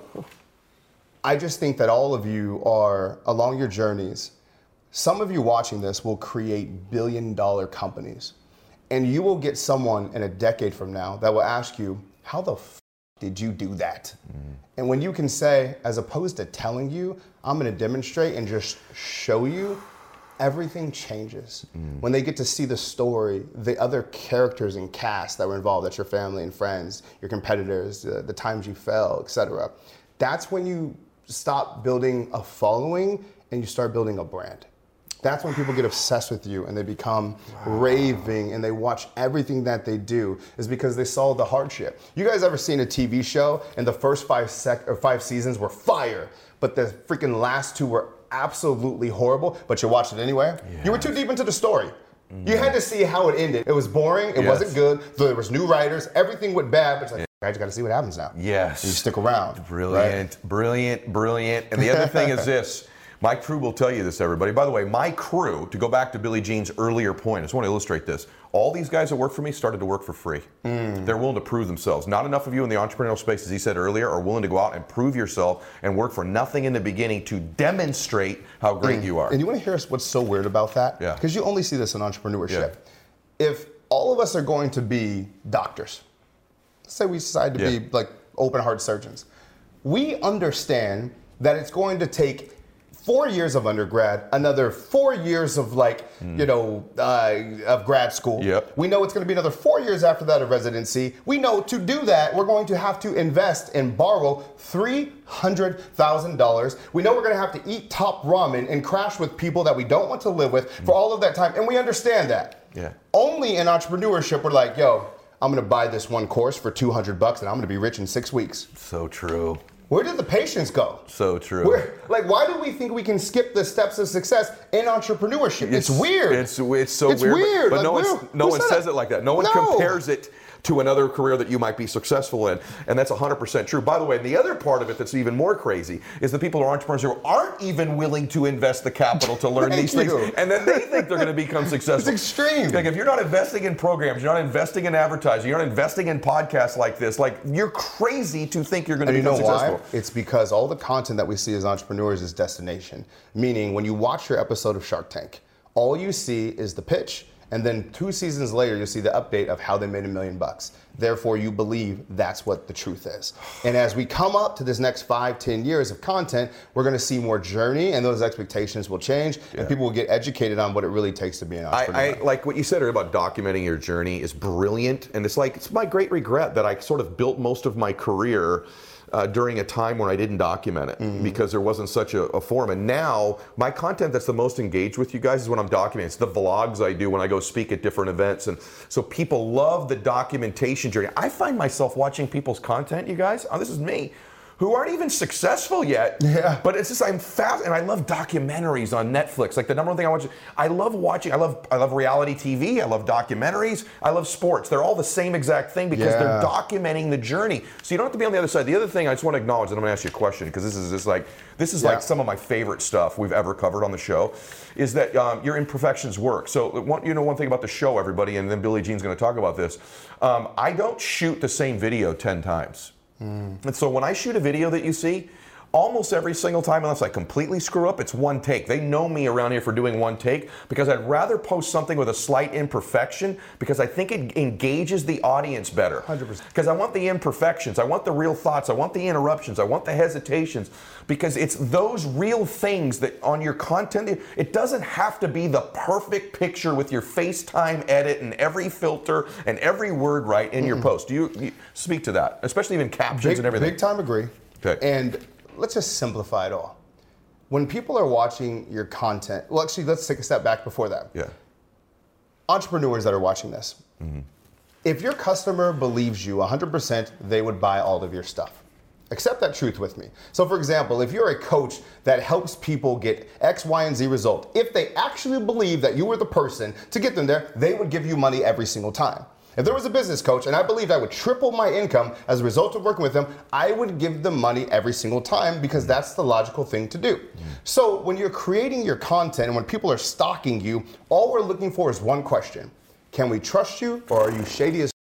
I just think that all of you are, along your journeys, some of you watching this will create billion dollar companies. And you will get someone in a decade from now that will ask you, how the f did you do that? Mm. And when you can say, as opposed to telling you, I'm gonna demonstrate and just show you, everything changes. Mm. When they get to see the story, the other characters and cast that were involved, that's your family and friends, your competitors, uh, the times you fell, et cetera. That's when you stop building a following and you start building a brand. That's when people get obsessed with you and they become wow. raving and they watch everything that they do, is because they saw the hardship. You guys ever seen a T V show and the first five sec or five seasons were fire, but the freaking last two were absolutely horrible, but you watched it anyway? Yes. You were too deep into the story. Mm. You had to see how it ended. It was boring, it yes. wasn't good, there was new writers, everything went bad, but it's like, I just gotta see what happens now. Yes. And you stick around. Brilliant, right? brilliant, brilliant. And the other thing is this. My crew will tell you this, everybody. By the way, my crew, to go back to Billie Jean's earlier point, I just want to illustrate this. All these guys that work for me started to work for free. Mm. They're willing to prove themselves. Not enough of you in the entrepreneurial space, as he said earlier, are willing to go out and prove yourself and work for nothing in the beginning to demonstrate how great mm. you are. And you want to hear what's so weird about that? Yeah. Because you only see this in entrepreneurship. Yeah. If all of us are going to be doctors, let's say we decide to yeah. be like open heart surgeons, we understand that it's going to take four years of undergrad, another four years of like, mm. you know, uh, of grad school. Yep. We know it's going to be another four years after that of residency. We know to do that, we're going to have to invest and borrow three hundred thousand dollars. We know we're going to have to eat top ramen and crash with people that we don't want to live with mm. for all of that time. And we understand that. Yeah. Only in entrepreneurship, we're like, yo, I'm going to buy this one course for two hundred bucks and I'm going to be rich in six weeks. So true. Where did the patience go? So true. Where, like, why do we think we can skip the steps of success in entrepreneurship? It's, it's weird. It's it's so it's weird. weird. But, but like, no one no one says it like that. No one no. compares it to another career that you might be successful in, and that's one hundred percent true. By the way, the other part of it that's even more crazy is the people who are entrepreneurs who aren't even willing to invest the capital to learn these you. things, and then they think they're going to become successful. It's extreme. Like, if you're not investing in programs, you're not investing in advertising, you're not investing in podcasts like this, like, you're crazy to think you're going to and become you know successful. Why? It's because all the content that we see as entrepreneurs is destination. Meaning, when you watch your episode of Shark Tank, all you see is the pitch, and then two seasons later, you'll see the update of how they made a million bucks. Therefore, you believe that's what the truth is. And as we come up to this next five, ten years of content, we're gonna see more journey, and those expectations will change, yeah. and people will get educated on what it really takes to be an entrepreneur. I, I like what you said earlier about documenting your journey is brilliant, and it's like, it's my great regret that I sort of built most of my career Uh, during a time when I didn't document it mm-hmm. because there wasn't such a, a forum. And now my content that's the most engaged with you guys is when I'm documenting. It's the vlogs I do when I go speak at different events. And so people love the documentation journey. I find myself watching people's content, you guys, oh, this is me, who aren't even successful yet. Yeah. But it's just, I'm fast, and I love documentaries on Netflix. Like, the number one thing I watch, I love watching, I love I love reality T V, I love documentaries, I love sports. They're all the same exact thing because yeah. they're documenting the journey. So you don't have to be on the other side. The other thing I just want to acknowledge, and I'm gonna ask you a question, because this is just like, this is yeah. like some of my favorite stuff we've ever covered on the show, is that um, your imperfections work. So one, you know one thing about the show, everybody, and then Billie Jean's gonna talk about this, um, I don't shoot the same video ten times. Mm. And so when I shoot a video that you see, almost every single time, unless I completely screw up, it's one take. They know me around here for doing one take because I'd rather post something with a slight imperfection because I think it engages the audience better. one hundred percent. Because I want the imperfections, I want the real thoughts, I want the interruptions, I want the hesitations, because it's those real things that on your content, it doesn't have to be the perfect picture with your FaceTime edit and every filter and every word right in mm-hmm. your post. Do you, you speak to that, especially even captions big, and everything? Big time agree. Okay. And let's just simplify it all. When people are watching your content, well, actually, let's take a step back before that. Yeah. Entrepreneurs that are watching this, mm-hmm. if your customer believes you one hundred percent, they would buy all of your stuff. Accept that truth with me. So, for example, if you're a coach that helps people get X, Y, and Z result, if they actually believe that you were the person to get them there, they would give you money every single time. If there was a business coach and I believed I would triple my income as a result of working with them, I would give them money every single time because that's the logical thing to do. So when you're creating your content and when people are stalking you, all we're looking for is one question. Can we trust you or are you shady as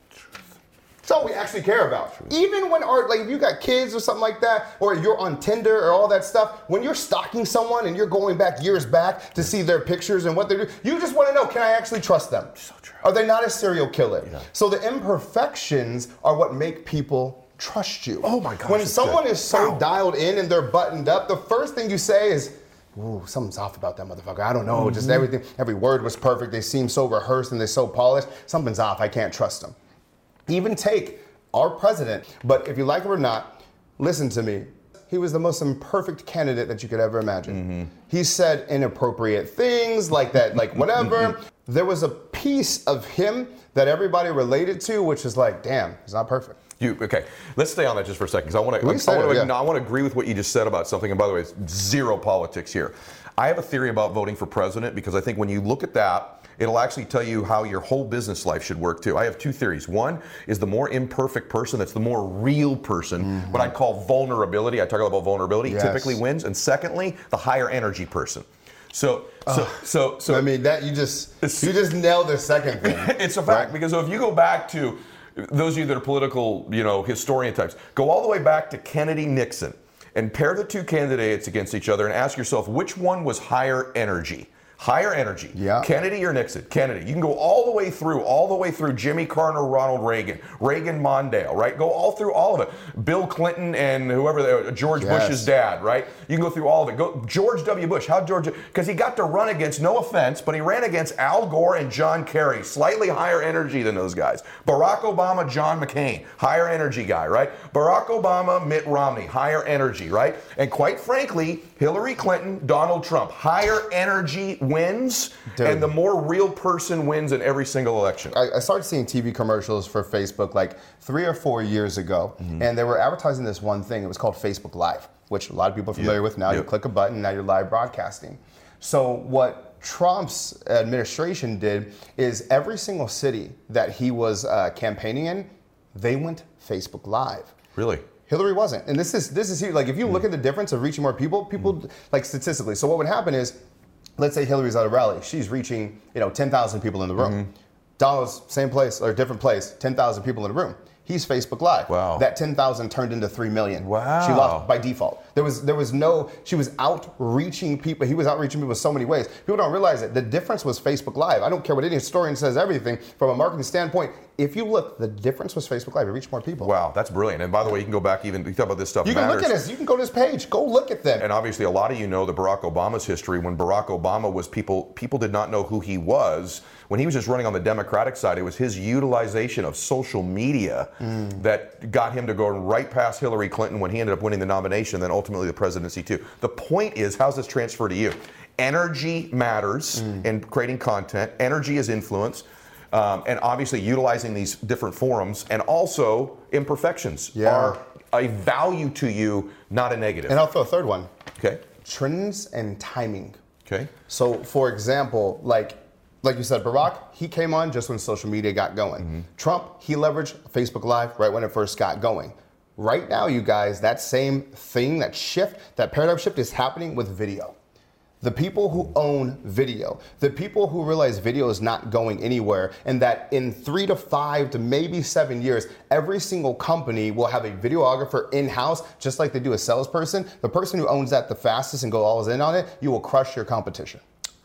That's all we actually care about. Even when our, like if you got kids or something like that, or you're on Tinder or all that stuff, when you're stalking someone and you're going back years back to see their pictures and what they do, you just want to know, can I actually trust them? So true. Are they not a serial killer? Yeah. So the imperfections are what make people trust you. Oh my gosh. When that's someone good. is so Wow. dialed in and they're buttoned up, the first thing you say is, ooh, something's off about that motherfucker. I don't know, mm-hmm. just everything, every word was perfect. They seem so rehearsed and they're so polished. Something's off, I can't trust them. Even take our president, but if you like it or not, listen to me. He was the most imperfect candidate that you could ever imagine. Mm-hmm. He said inappropriate things like that, like whatever. There was a piece of him that everybody related to, which is like, damn, he's not perfect. You okay? Let's stay on that just for a second, because I want to. We I, I, yeah. no, I want to agree with what you just said about something. And by the way, it's zero politics here. I have a theory about voting for president because I think when you look at that, it'll actually tell you how your whole business life should work too. I have two theories. One is the more imperfect person, that's the more real person, mm-hmm. what I'd call vulnerability. I talk about vulnerability, yes. typically wins. And secondly, the higher energy person. So, so, uh, so, so. I mean, that you just you just nailed the second thing. It's a fact, right? Because if you go back to those of you that are political, you know, historian types, go all the way back to Kennedy, Nixon, and pair the two candidates against each other and ask yourself which one was higher energy. Higher energy. Yeah. Kennedy or Nixon? Kennedy. You can go all the way through, all the way through Jimmy Carter, Ronald Reagan, Reagan Mondale, right? Go all through all of it. Bill Clinton and whoever, George yes. Bush's dad, right? You can go through all of it. Go George W. Bush. How George? Because he got to run against, no offense, but he ran against Al Gore and John Kerry. Slightly higher energy than those guys. Barack Obama, John McCain. Higher energy guy, right? Barack Obama, Mitt Romney. Higher energy, right? And quite frankly, Hillary Clinton, Donald Trump. Higher energy wins, Dude. And the more real person wins in every single election. I, I started seeing T V commercials for Facebook like three or four years ago, mm-hmm. and they were advertising this one thing. It was called Facebook Live, which a lot of people are familiar yep. with now. Yep. You click a button, now you're live broadcasting. So what Trump's administration did is every single city that he was uh, campaigning in, they went Facebook Live. Really? Hillary wasn't. And this is this is huge. Like if you mm. look at the difference of reaching more people, people mm. like statistically. So what would happen is, let's say Hillary's at a rally. She's reaching, you know, ten thousand people in the room. Mm-hmm. Donald's same place or different place, ten thousand people in the room. He's Facebook Live. Wow. That ten thousand turned into three million. Wow. She lost by default. There was there was no, she was outreaching people. He was outreaching people so many ways. People don't realize it. The difference was Facebook Live. I don't care what any historian says, everything. From a marketing standpoint, if you look, the difference was Facebook Live. It reached more people. Wow, that's brilliant. And by the way, you can go back even, you talk about this stuff You can matters. look at this. You can go to this page. Go look at them. And obviously a lot of you know the Barack Obama's history. When Barack Obama was, people people did not know who he was. When he was just running on the Democratic side, it was his utilization of social media mm. that got him to go right past Hillary Clinton when he ended up winning the nomination, then ultimately the presidency too. The point is, how's this transfer to you? Energy matters mm. in creating content. Energy is influence. Um, and obviously utilizing these different forums, and also imperfections yeah. are a value to you, not a negative. And I'll throw a third one. Okay. Trends and timing. Okay. So for example, like like you said, Barack, he came on just when social media got going. Mm-hmm. Trump, he leveraged Facebook Live right when it first got going. Right now, you guys, that same thing, that shift, that paradigm shift is happening with video. The people who own video, the people who realize video is not going anywhere, and that in three to five to maybe seven years, every single company will have a videographer in-house, just like they do a salesperson. The person who owns that the fastest and go all in on it, you will crush your competition.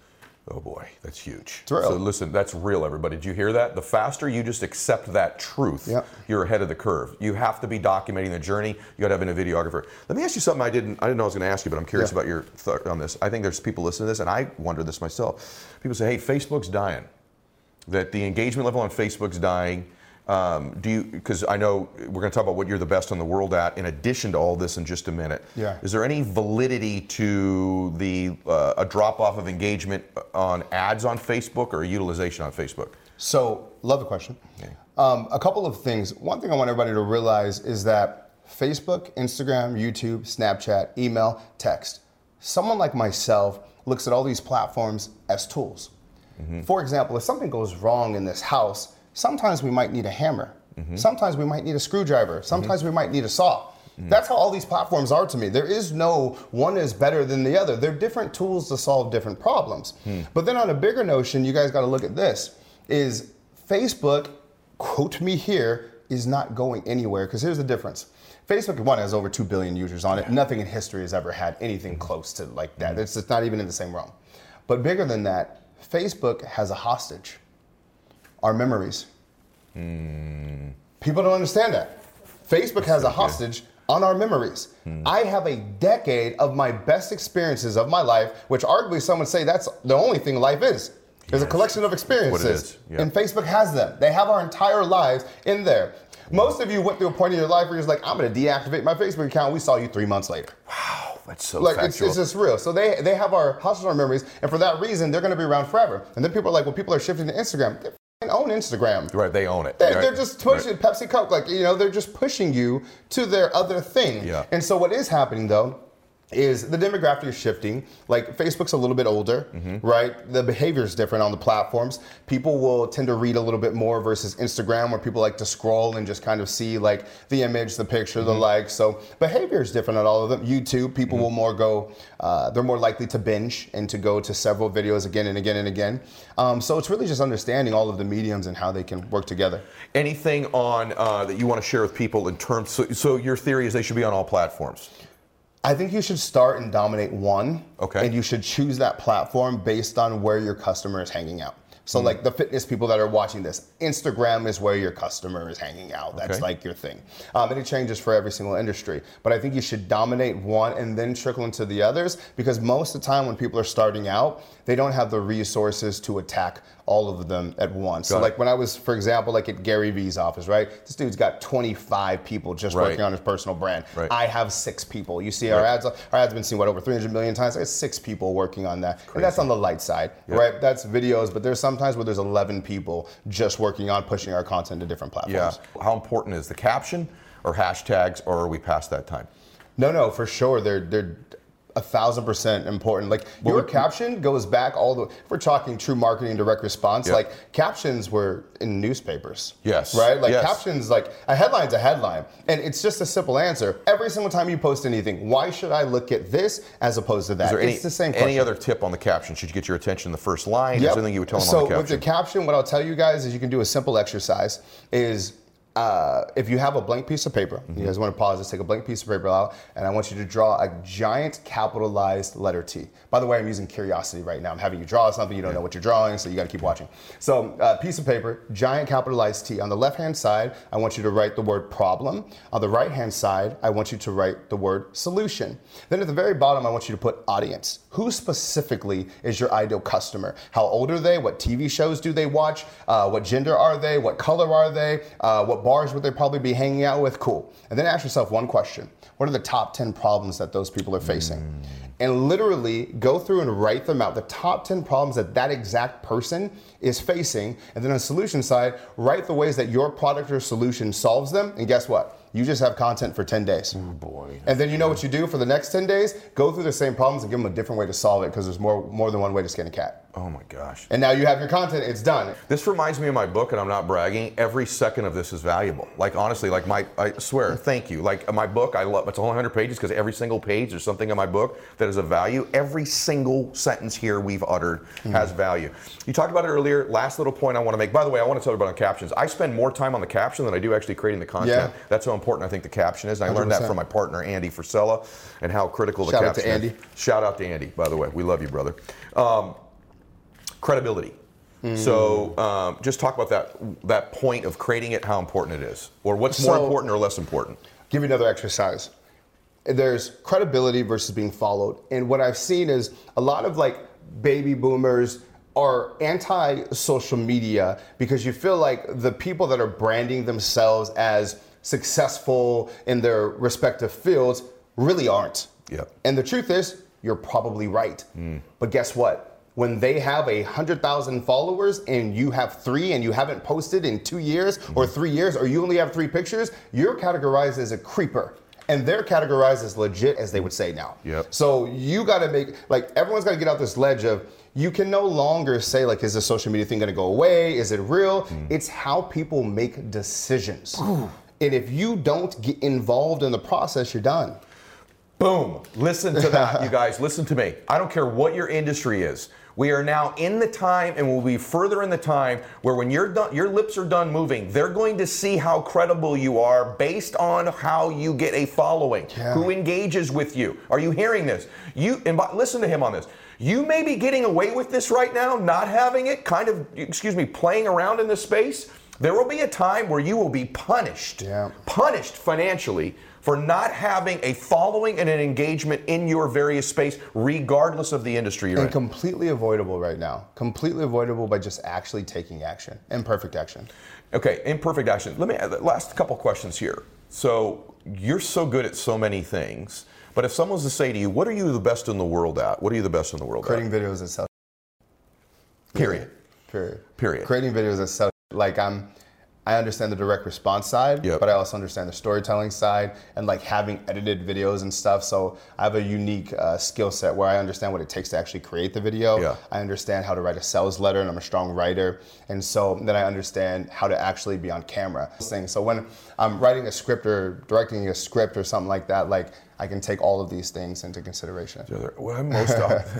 Oh boy, that's huge. It's real. So listen, that's real, everybody. Did you hear that? The faster you just accept that truth, yep. you're ahead of the curve. You have to be documenting the journey. You got to have a videographer. Let me ask you something I didn't I didn't know I was going to ask you, but I'm curious yeah. about your thought on this. I think there's people listening to this, and I wonder this myself. People say, hey, Facebook's dying. That the engagement level on Facebook's dying. Um, do you, because I know we're going to talk about what you're the best in the world at in addition to all this in just a minute. Yeah. Is there any validity to the uh, a drop off of engagement on ads on Facebook or utilization on Facebook? So, love the question. Okay. Um, a couple of things. One thing I want everybody to realize is that Facebook, Instagram, YouTube, Snapchat, email, text. Someone like myself looks at all these platforms as tools. Mm-hmm. For example, if something goes wrong in this house, Sometimes we might need a hammer. Mm-hmm. Sometimes we might need a screwdriver. Sometimes mm-hmm. we might need a saw. Mm-hmm. That's how all these platforms are to me. There is no one is better than the other. They're different tools to solve different problems. Mm. But then on a bigger notion, you guys got to look at this, is Facebook, quote me here, is not going anywhere. Because here's the difference. Facebook, one, has over two billion users on it. Yeah. Nothing in history has ever had anything close to like that. Mm. It's just not even in the same realm. But bigger than that, Facebook has a hostage. Our memories. Mm. People don't understand that. Facebook has a hostage on our memories. Hmm. I have a decade of my best experiences of my life, which arguably some would say that's the only thing life is. There's yes. a collection of experiences. Yep. And Facebook has them. They have our entire lives in there. Most of you went through a point in your life where you're like, I'm going to deactivate my Facebook account. We saw you three months later. Wow, that's so like factual. It's, it's just real. So they they have our hostage on our memories, and for that reason, they're going to be around forever. And then people are like, well, people are shifting to Instagram. They own Instagram. Right, they own it. They, right. They're just pushing right. Pepsi, Coke, like, you know, they're just pushing you to their other thing. Yeah. And so what is happening, though, is the demographic is shifting. Like, Facebook's a little bit older, mm-hmm. right? The behavior is different on the platforms. People will tend to read a little bit more versus Instagram, where people like to scroll and just kind of see, like, the image, the picture, mm-hmm. the like. So behavior is different on all of them. YouTube, people mm-hmm. will more go, uh, they're more likely to binge and to go to several videos again and again and again. Um, so it's really just understanding all of the mediums and how they can work together. Anything on uh, that you want to share with people in terms, so, so your theory is they should be on all platforms? I think you should start and dominate one, okay. and you should choose that platform based on where your customer is hanging out. So mm. like the fitness people that are watching this, Instagram is where your customer is hanging out. That's okay. like your thing. Um, and it changes for every single industry. But I think you should dominate one and then trickle into the others, because most of the time when people are starting out, they don't have the resources to attack all of them at once. Got so like it. When I was, for example, like at Gary Vee's office, right? This dude's got twenty-five people just right. working on his personal brand. Right. I have six people. You see our right. ads, our ads have been seen, what, over three hundred million times? I got six people working on that. Crazy. And that's on the light side, yep. right? That's videos, but there's sometimes where there's eleven people just working on pushing our content to different platforms. Yeah. How important is the caption or hashtags, or are we past that time? No, no, for sure. They're, they're, a thousand percent important. Like your well, caption goes back all the, if we're talking true marketing, direct response, yeah. like captions were in newspapers. Yes. Right? Like yes. captions, like a headline's a headline. And it's just a simple answer. Every single time you post anything, why should I look at this as opposed to that? Is there it's any, the same question. Any other tip on the caption? Should you get your attention in the first line? Yep. Is there anything you would tell them so on the caption? So with the caption, what I'll tell you guys is you can do a simple exercise is Uh, if you have a blank piece of paper, mm-hmm. you guys want to pause this, take a blank piece of paper out, and I want you to draw a giant capitalized letter T. By the way, I'm using curiosity right now. I'm having you draw something, you don't yeah. know what you're drawing, so you got to keep watching. So, uh, piece of paper, giant capitalized T. On the left-hand side, I want you to write the word problem. On the right-hand side, I want you to write the word solution. Then at the very bottom, I want you to put audience. Who specifically is your ideal customer? How old are they? What T V shows do they watch? Uh, what gender are they? What color are they? Uh, what bars would they probably be hanging out with? Cool. And then ask yourself one question. What are the top ten problems that those people are facing? Mm. And literally go through and write them out. The top ten problems that that exact person is facing. And then on the solution side, write the ways that your product or solution solves them. And guess what? You just have content for ten days. Oh boy. And then you know what you do for the next ten days? Go through the same problems and give them a different way to solve it, because there's more more than one way to skin a cat. Oh my gosh. And now you have your content, it's done. This reminds me of my book, and I'm not bragging. Every second of this is valuable. Like honestly, like my, I swear, thank you. Like my book, I love, it's only one hundred pages because every single page there's something in my book that is of value. Every single sentence here we've uttered mm-hmm. has value. You talked about it earlier. Last little point I want to make. By the way, I want to tell you about captions. I spend more time on the caption than I do actually creating the content. Yeah. That's how important I think the caption is. And I learned that from my partner, Andy Frisella, and how critical the Shout caption is. Shout out to Andy. Is. Shout out to Andy, by the way. We love you, brother. Um, credibility. Mm. So um, just talk about that that point of creating it, how important it is. Or what's more so, important or less important? Give you another exercise. There's credibility versus being followed. And what I've seen is a lot of like baby boomers are anti-social media because you feel like the people that are branding themselves as successful in their respective fields really aren't. Yep. And the truth is, you're probably right. Mm. But guess what? When they have a hundred thousand followers and you have three and you haven't posted in two years mm. or three years, or you only have three pictures, you're categorized as a creeper. and they're categorized as legit, as they would say now. Yep. So you got to make, like, everyone's got to get out this ledge of, you can no longer say, like, is this social media thing going to go away? Is it real? Mm. It's how people make decisions. Ooh. And if you don't get involved in the process, you're done. Boom. Listen to that, you guys. Listen to me. I don't care what your industry is. We are now in the time, and we'll be further in the time, where when you're done, your lips are done moving, they're going to see how credible you are based on how you get a following, yeah. who engages with you. Are you hearing this? You and listen to him on this. You may be getting away with this right now, not having it, kind of, excuse me, playing around in this space. There will be a time where you will be punished, yeah. punished financially for not having a following and an engagement in your various space, regardless of the industry you're and in. Completely avoidable right now. Completely avoidable by just actually taking action. Imperfect action. Okay, imperfect action. Let me add the last couple questions here. So you're so good at so many things, but if someone was to say to you, what are you the best in the world at? What are you the best in the world Creating at? Creating videos that sell. Period. Period. Period. Creating videos that sell. Like I'm, I understand the direct response side, yep. but I also understand the storytelling side and like having edited videos and stuff. So I have a unique uh, skill set where I understand what it takes to actually create the video. Yeah. I understand how to write a sales letter, and I'm a strong writer. And so then I understand how to actually be on camera. So when I'm writing a script or directing a script or something like that, like I can take all of these things into consideration. What I'm most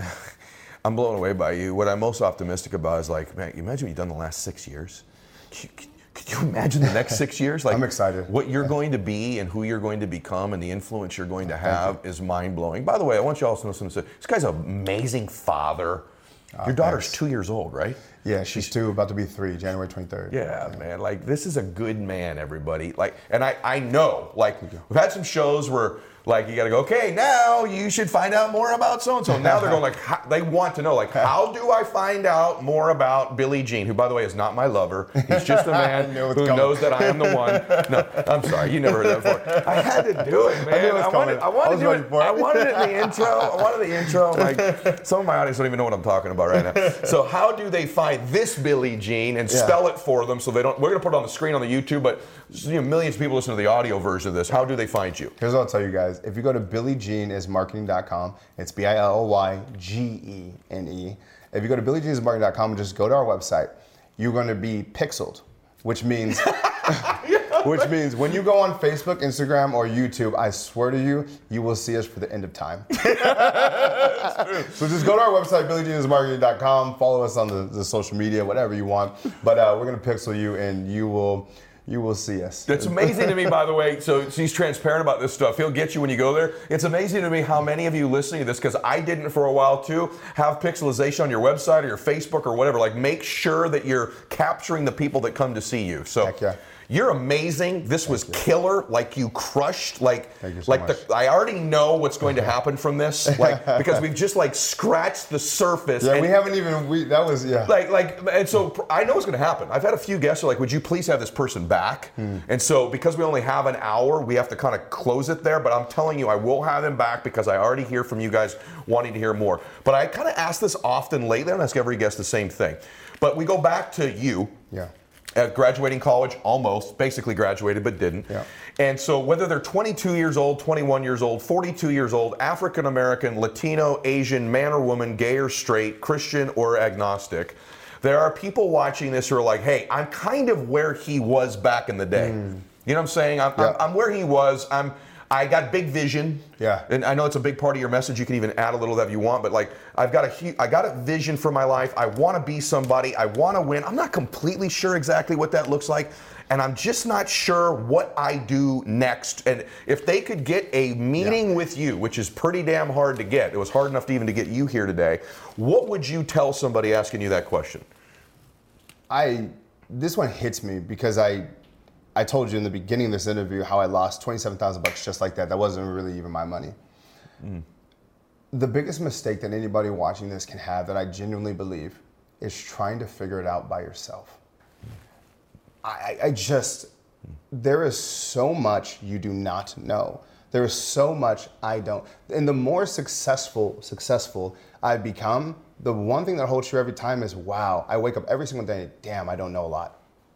I'm blown away by you. What I'm most optimistic about is like, man, you imagine what you've done the last six years. Could you, could you imagine the next six years? Like, I'm excited. What you're going to be and who you're going to become and the influence you're going to have is mind-blowing. By the way, I want you all to listen to this. This guy's an amazing father. Oh, your daughter's thanks. two years old, right? Yeah, she's two, about to be three, January twenty-third. Yeah, yeah, man. Like, this is a good man, everybody. Like, and I, I know, like, we've had some shows where, like, you got to go, okay, now you should find out more about so-and-so. Now they're going, like, how, they want to know, like, how do I find out more about Billie Jean, who, by the way, is not my lover. He's just a man who coming. knows that I am the one. No, I'm sorry. You never heard that before. I had to do it, man. I, knew it was I wanted, I wanted, I to do it. I wanted it in the intro. I wanted the intro. Like, some of my audience don't even know what I'm talking about right now. So how do they find this Billie Jean and yeah. spell it for them so they don't, we're going to put it on the screen on the YouTube, but you know, millions of people listen to the audio version of this. How do they find you? Here's what I'll tell you guys. If you go to billie jean is marketing dot com, it's B I L L Y G E N E. If you go to billie jean is marketing dot com and just go to our website, you're going to be pixeled, which means which means when you go on Facebook, Instagram, or YouTube, I swear to you, you will see us for the end of time. So just go to our website, billie jean is marketing dot com, follow us on the, the social media, whatever you want. But uh, we're going to pixel you, and you will... You will see us. That's amazing to me, by the way. So he's transparent about this stuff. He'll get you when you go there. It's amazing to me how many of you listening to this, because I didn't for a while too, have pixelization on your website or your Facebook or whatever. Like, make sure that you're capturing the people that come to see you. So Heck yeah. You're amazing. This was Thank you. killer. Like, you crushed. Like, Thank you so like much. the, I already know what's going to happen from this. Like, because we've just like scratched the surface. Yeah, and, we haven't even. We that was yeah. Like, like, and so I know what's going to happen. I've had a few guests who are like, "Would you please have this person back?" Hmm. And so because we only have an hour, we have to kind of close it there. But I'm telling you, I will have him back because I already hear from you guys wanting to hear more. But I kind of ask this often lately, and I ask every guest the same thing. But we go back to you. Yeah. At graduating college, almost, basically graduated, but didn't. Yeah. And so whether they're twenty-two years old, twenty-one years old, forty-two years old, African American, Latino, Asian, man or woman, gay or straight, Christian or agnostic, there are people watching this who are like, hey, I'm kind of where he was back in the day. Mm. You know what I'm saying? I'm, yeah. I'm, I'm where he was. I'm. I got big vision. Yeah. And I know it's a big part of your message. You can even add a little of that if you want, but like, I've got a hu- I got a vision for my life. I want to be somebody. I want to win. I'm not completely sure exactly what that looks like, and I'm just not sure what I do next. And if they could get a meeting yeah. with you, which is pretty damn hard to get, it was hard enough to even to get you here today, what would you tell somebody asking you that question? I, this one hits me because I, I told you in the beginning of this interview how I lost twenty-seven thousand bucks just like that. That wasn't really even my money. Mm. The biggest mistake that anybody watching this can have, that I genuinely believe, is trying to figure it out by yourself. Mm. I, I just, mm. there is so much you do not know. There is so much I don't. And the more successful, successful I've become, the one thing that holds true every time is, wow, I wake up every single day, damn, I don't know a lot.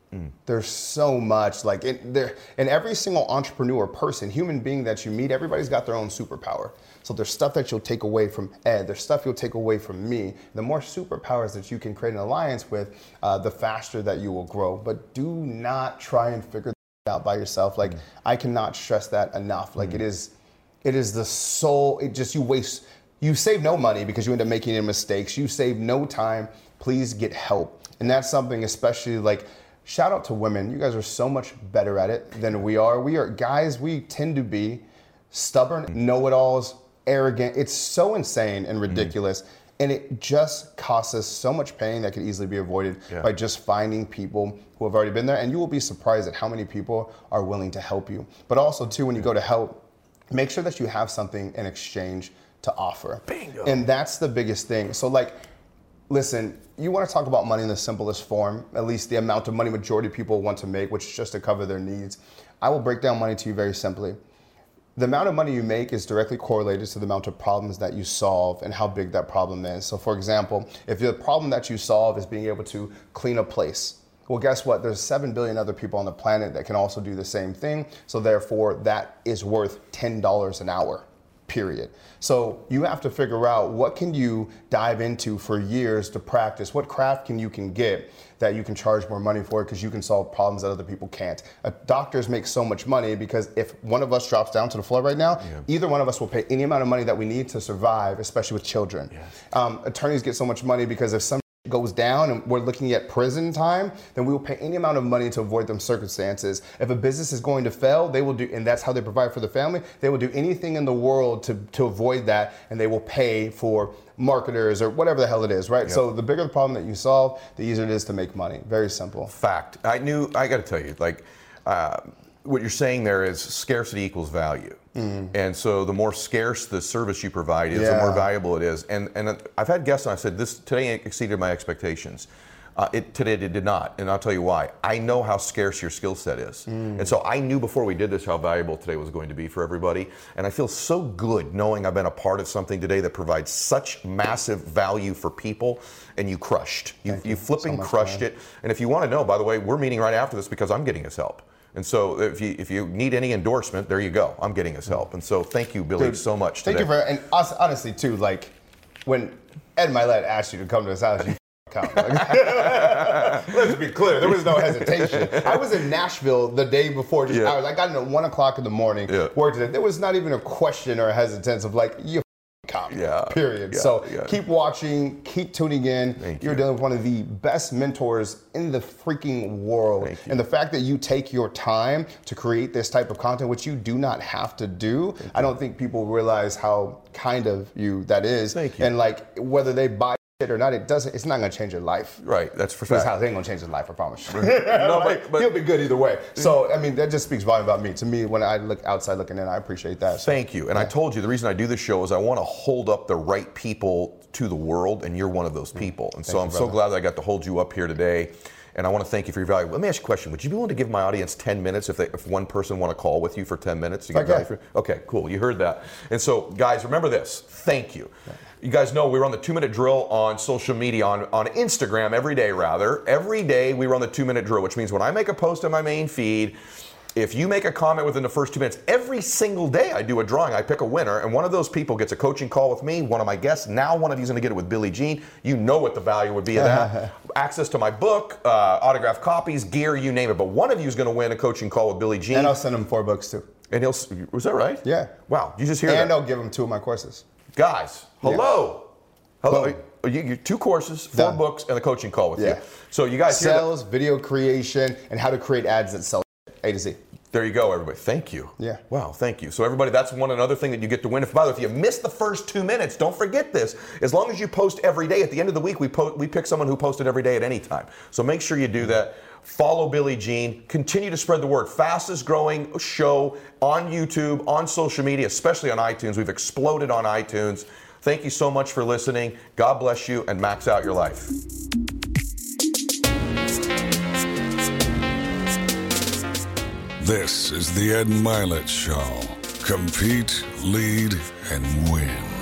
Mm. There's so much, like, it, there, and every single entrepreneur person, human being that you meet, everybody's got their own superpower. So there's stuff that you'll take away from Ed, there's stuff you'll take away from me. The more superpowers that you can create an alliance with, uh, the faster that you will grow. But do not try and figure that out by yourself. Like, mm. I cannot stress that enough. Like, mm. it is, it is the soul, it just, you waste, you save no money because you end up making any mistakes. You save no time. Please get help. And that's something especially, like, shout out to women. You guys are so much better at it than we are. We are, guys, we tend to be stubborn, know-it-alls, arrogant. It's so insane and ridiculous. Mm. And it just costs us so much pain that could easily be avoided yeah. by just finding people who have already been there. And you will be surprised at how many people are willing to help you. But also, too, when you go to help, make sure that you have something in exchange to offer. Bingo. And that's the biggest thing. So, like, listen, you want to talk about money in the simplest form, at least the amount of money majority of people want to make, which is just to cover their needs. I will break down money to you very simply. The amount of money you make is directly correlated to the amount of problems that you solve and how big that problem is. So for example, if the problem that you solve is being able to clean a place, well, guess what? There's seven billion other people on the planet that can also do the same thing. So therefore, that is worth ten dollars an hour. Period. So you have to figure out what can you dive into for years to practice, what craft can you can get that you can charge more money for because you can solve problems that other people can't. Uh, doctors make so much money because if one of us drops down to the floor right now, yeah. either one of us will pay any amount of money that we need to survive, especially with children. Yes. Um, attorneys get so much money because if some goes down and we're looking at prison time, then we will pay any amount of money to avoid them circumstances. If a business is going to fail, they will do, and that's how they provide for the family, they will do anything in the world to, to avoid that, and they will pay for marketers or whatever the hell it is, right? Yep. So the bigger the problem that you solve, the easier it is to make money. Very simple. Fact. I knew, I got to tell you, like, uh, what you're saying there is scarcity equals value. Mm. And so the more scarce the service you provide is, yeah. the more valuable it is. And and I've had guests and I said, this today exceeded my expectations. Uh, it, today it did not, and I'll tell you why. I know how scarce your skill set is. Mm. And so I knew before we did this how valuable today was going to be for everybody. And I feel so good knowing I've been a part of something today that provides such massive value for people, and you crushed. You, you, you flipping so crushed fun. It. And if you want to know, by the way, we're meeting right after this because I'm getting his help. And so if you if you need any endorsement, there you go. I'm getting his help. And so thank you, Billy, Dude, so much today. Thank you for, and honestly too, like when Ed Milet asked you to come to his house, you come. Like, let's be clear, there was no hesitation. I was in Nashville the day before, just yeah. hours. I got in at one o'clock in the morning, yeah. worked it. There was not even a question or a hesitance of like, you come, yeah, period. Yeah, so yeah. keep watching, keep tuning in. Thank You're you. dealing with one of the best mentors in the freaking world. And the fact that you take your time to create this type of content, which you do not have to do, Thank I don't you. think people realize how kind of you that is. Thank you. And like whether they buy it or not, it doesn't. It's not going to change your life. Right. That's for That's how they ain't going to change his life. I promise. You. no, like, but, but, he'll be good either way. So I mean, that just speaks volume about me. To me, when I look outside looking in, I appreciate that. So, thank you. And yeah. I told you the reason I do this show is I want to hold up the right people to the world, and you're one of those people. And thank so I'm you, so glad that I got to hold you up here today. And I want to thank you for your value. Let me ask you a question. Would you be willing to give my audience ten minutes if they, if one person want to call with you for ten minutes? To get okay. For, okay, cool. You heard that. And so, guys, remember this. Thank you. Yeah. You guys know we run the two-minute drill on social media, on, on Instagram every day, rather. Every day we run the two-minute drill, which means when I make a post on my main feed, if you make a comment within the first two minutes, every single day I do a drawing. I pick a winner, and one of those people gets a coaching call with me, one of my guests. Now one of you is going to get it with Billy Jean. You know what the value would be of that. Access to my book, uh, autographed copies, gear, you name it. But one of you is going to win a coaching call with Billy Jean. And I'll send him four books, too. And he'll, was that right? Yeah. Wow, you just hear and that. And I'll give him two of my courses. Guys, hello. Yeah. Hello. You, you, two courses, four Done. books, and a coaching call with yeah. you. So you guys Sales, hear that? video creation, and how to create ads that sell A to Z. There you go, everybody. Thank you. Yeah. Wow, thank you. So everybody, that's one another thing that you get to win. If, by the way, if you missed the first two minutes, don't forget this. As long as you post every day, at the end of the week, we po- we pick someone who posted every day at any time. So make sure you do that. Follow Billy Jean. Continue to spread the word. Fastest growing show on YouTube, on social media, especially on iTunes. We've exploded on iTunes. Thank you so much for listening. God bless you, and max out your life. This is the Ed Milet Show. Compete, lead, and win.